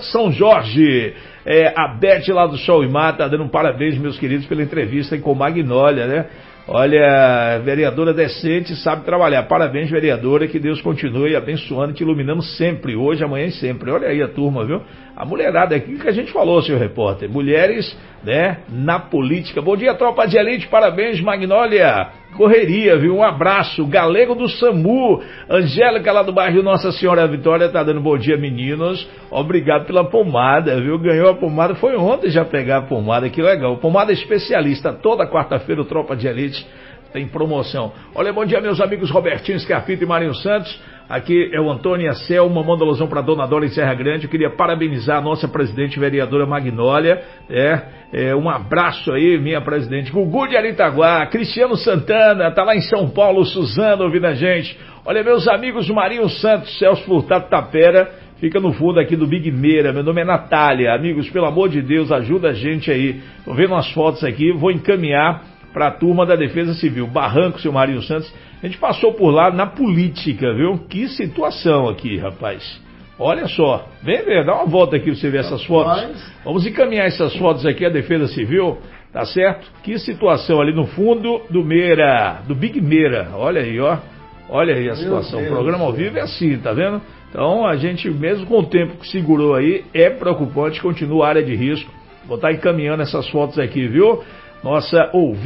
A Beth lá do Show e Mar tá dando um parabéns, meus queridos, pela entrevista com Magnólia, né? Olha, vereadora decente, sabe trabalhar. Parabéns, vereadora, que Deus continue abençoando e te iluminando sempre, hoje, amanhã e sempre. Olha aí a turma, viu? A mulherada aqui que a gente falou, senhor repórter. Mulheres, né, na política. Bom dia, Tropa de Elite, parabéns, Magnólia. Correria, viu? Um abraço. Galego do SAMU. Angélica lá do bairro Nossa Senhora Vitória tá dando bom dia, meninos. Obrigado pela pomada, viu? Ganhou a pomada, foi ontem já pegar a pomada, que legal. Pomada especialista, toda quarta-feira o Tropa de Elite tem promoção. Olha, bom dia, meus amigos Robertinho Scarpita e Marinho Santos. Aqui é o Antônio e a Selma, manda alusão para Dona Dora em Serra Grande. Eu queria parabenizar a nossa presidente vereadora Magnólia. Um abraço aí, minha presidente. Gugu de Aritaguá, Cristiano Santana, tá lá em São Paulo, Suzano ouvindo a gente. Olha, meus amigos Marinho Santos, Celso Furtado Tapera, fica no fundo aqui do Big Meira. Meu nome é Natália. Amigos, pelo amor de Deus, ajuda a gente aí. Tô vendo umas fotos aqui, vou encaminhar para a turma da Defesa Civil. Barranco, seu Marinho Santos. A gente passou por lá na política, viu? Que situação aqui, rapaz. Olha só. Vem ver, dá uma volta aqui para você ver essas fotos. Vamos encaminhar essas fotos aqui à Defesa Civil, tá certo? Que situação ali no fundo do Meira, do Big Meira. Olha aí, ó. Olha aí a situação. O programa ao vivo é assim, tá vendo? Então, a gente, mesmo com o tempo que segurou aí, é preocupante, continua a área de risco. Vou estar encaminhando essas fotos aqui, viu? Nossa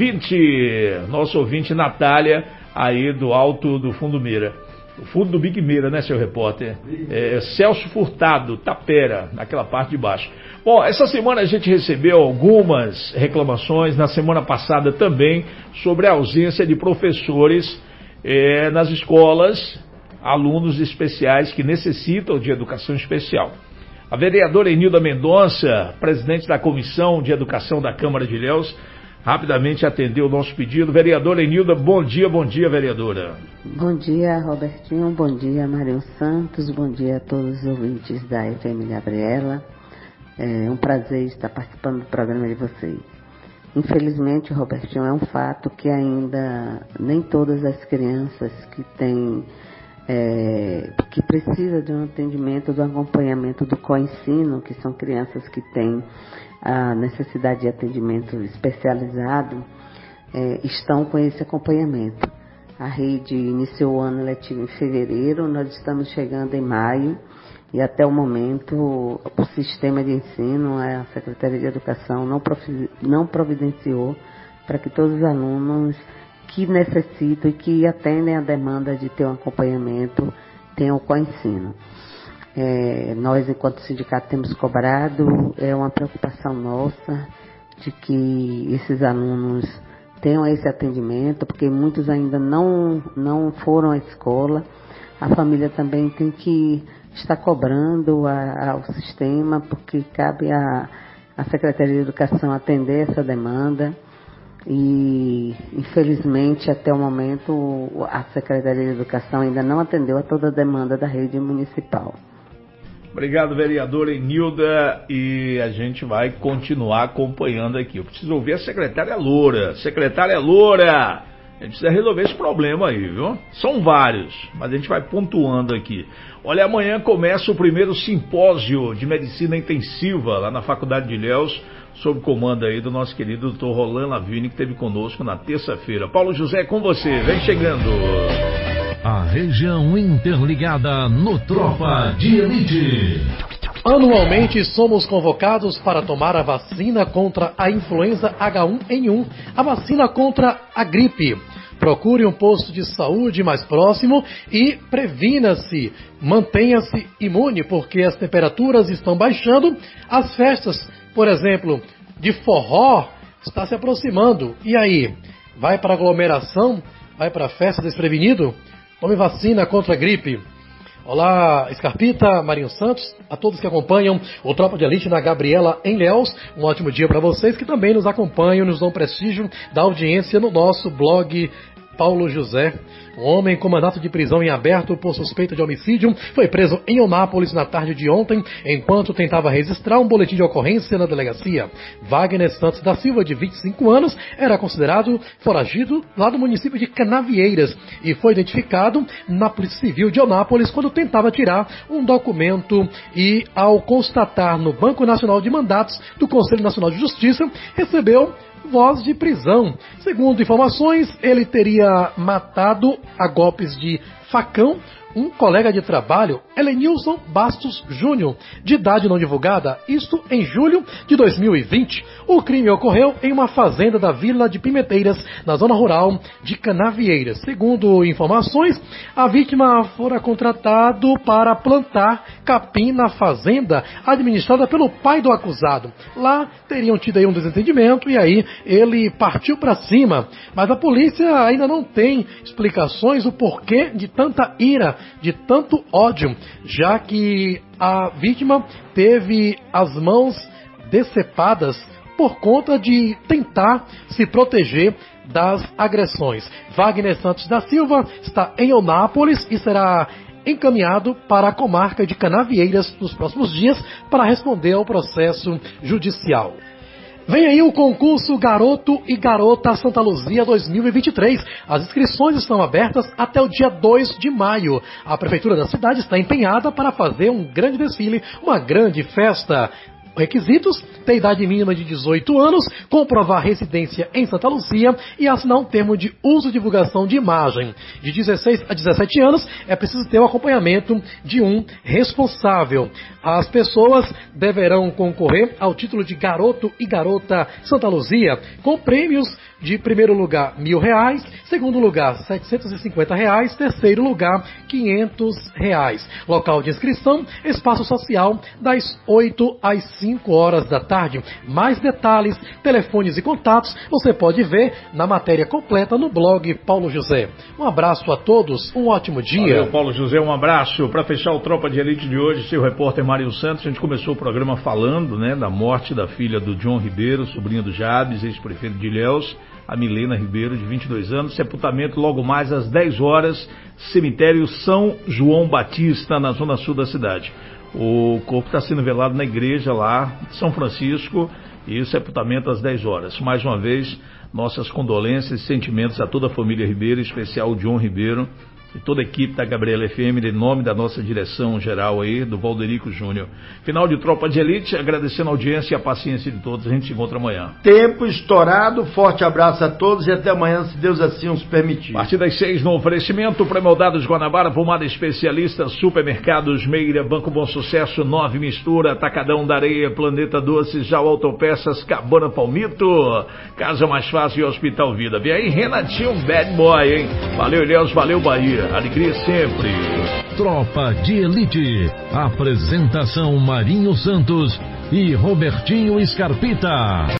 ouvinte Natália, aí do alto do Fundo Meira. O fundo do Big Meira, né, seu repórter? Celso Furtado, Tapera, naquela parte de baixo. Bom, essa semana a gente recebeu algumas reclamações, na semana passada também, sobre a ausência de professores nas escolas, alunos especiais que necessitam de educação especial. A vereadora Enilda Mendonça, presidente da Comissão de Educação da Câmara de Ilhéus, rapidamente atendeu o nosso pedido. Vereadora Enilda, bom dia, vereadora. Bom dia, Robertinho, bom dia, Marinho Santos, bom dia a todos os ouvintes da FM Gabriela. É um prazer estar participando do programa de vocês. Infelizmente, Robertinho, é um fato que ainda nem todas as crianças que precisam de um atendimento, do acompanhamento do coensino, que são crianças que têm a necessidade de atendimento especializado, estão com esse acompanhamento. A rede iniciou o ano letivo em fevereiro, nós estamos chegando em maio e até o momento o sistema de ensino, a Secretaria de Educação não providenciou para que todos os alunos que necessitam e que atendem a demanda de ter um acompanhamento, tenham o coensino. Nós, enquanto sindicato, temos cobrado, é uma preocupação nossa de que esses alunos tenham esse atendimento, porque muitos ainda não foram à escola. A família também tem que estar cobrando ao sistema, porque cabe à Secretaria de Educação atender essa demanda. E, infelizmente, até o momento, a Secretaria de Educação ainda não atendeu a toda a demanda da rede municipal. Obrigado, vereadora Enilda, e a gente vai continuar acompanhando aqui. Eu preciso ouvir a secretária Loura. Secretária Loura, a gente precisa resolver esse problema aí, viu? São vários, mas a gente vai pontuando aqui. Olha, amanhã começa o primeiro simpósio de medicina intensiva lá na Faculdade de Ilhéus, sob comando aí do nosso querido Dr. Roland Lavigne, que esteve conosco na terça-feira. Paulo José, é com você, vem chegando. A região interligada no Tropa de Elite. Anualmente somos convocados para tomar a vacina contra a influenza H1N1, a vacina contra a gripe. Procure um posto de saúde mais próximo e previna-se, mantenha-se imune, porque as temperaturas estão baixando. As festas, por exemplo, de forró, está se aproximando. E aí, vai para aglomeração? Vai para a festa desprevenido? Tome vacina contra a gripe. Olá, Scarpita, Marinho Santos, a todos que acompanham o Tropa de Elite na Gabriela em Ilhéus. Um ótimo dia para vocês que também nos acompanham, nos dão prestígio da audiência no nosso blog Paulo José. Um homem com mandato de prisão em aberto por suspeita de homicídio foi preso em Eunápolis na tarde de ontem, enquanto tentava registrar um boletim de ocorrência na delegacia. Wagner Santos da Silva, de 25 anos, era considerado foragido lá do município de Canavieiras e foi identificado na Polícia Civil de Eunápolis quando tentava tirar um documento e, ao constatar no Banco Nacional de Mandatos do Conselho Nacional de Justiça, recebeu voz de prisão. Segundo informações, ele teria matado a golpes de facão um colega de trabalho, Helenilson Bastos Júnior, de idade não divulgada, isto em julho de 2020. O crime ocorreu em uma fazenda da Vila de Pimenteiras, na zona rural de Canavieiras. Segundo informações, a vítima fora contratado para plantar capim na fazenda administrada pelo pai do acusado. Lá teriam tido aí um desentendimento e aí ele partiu para cima. Mas a polícia ainda não tem explicações do porquê de tanta ira, de tanto ódio, já que a vítima teve as mãos decepadas por conta de tentar se proteger das agressões. Wagner Santos da Silva está em Eunápolis e será encaminhado para a comarca de Canavieiras nos próximos dias para responder ao processo judicial. Vem aí o concurso Garoto e Garota Santa Luzia 2023. As inscrições estão abertas até o dia 2 de maio. A Prefeitura da cidade está empenhada para fazer um grande desfile, uma grande festa. Requisitos: ter idade mínima de 18 anos, comprovar residência em Santa Luzia e assinar um termo de uso e divulgação de imagem. De 16 a 17 anos é preciso ter o acompanhamento de um responsável. As pessoas deverão concorrer ao título de Garoto e Garota Santa Luzia, com prêmios de primeiro lugar R$1.000, segundo lugar R$750, terceiro lugar R$500. Local de inscrição: Espaço Social, das 8 às 5 horas da tarde. Mais detalhes, telefones e contatos você pode ver na matéria completa no blog Paulo José. Um abraço a todos, um ótimo dia. Valeu, Paulo José, um abraço. Para fechar o Tropa de Elite de hoje, seu repórter Mário Santos, a gente começou o programa falando, da morte da filha do John Ribeiro, sobrinha do Jabes, ex-prefeito de Ilhéus, a Milena Ribeiro, de 22 anos. Sepultamento logo mais às 10 horas, cemitério São João Batista, na zona sul da cidade. O corpo está sendo velado na igreja lá de São Francisco e o sepultamento às 10 horas. Mais uma vez, nossas condolências e sentimentos a toda a família Ribeiro, em especial o John Ribeiro, e toda a equipe da Gabriela FM, em nome da nossa direção geral aí, do Valderico Júnior. Final de Tropa de Elite, agradecendo a audiência e a paciência de todos. A gente se encontra amanhã. Tempo estourado, forte abraço a todos e até amanhã, se Deus assim nos permitir. A partir das 6 no oferecimento, Pré-Moldados Guanabara, Pomada Especialista, Supermercados Meira, Banco Bom Sucesso, 9 Mistura, Atacadão da Areia, Planeta Doces, Já Autopeças, Cabana Palmito, Casa Mais Fácil e Hospital Vida. Vem aí Renatinho Bad Boy, hein? Valeu, Ilhéus, valeu, Bahia. Alegria sempre. Tropa de Elite. Apresentação Marinho Santos e Robertinho Scarpita.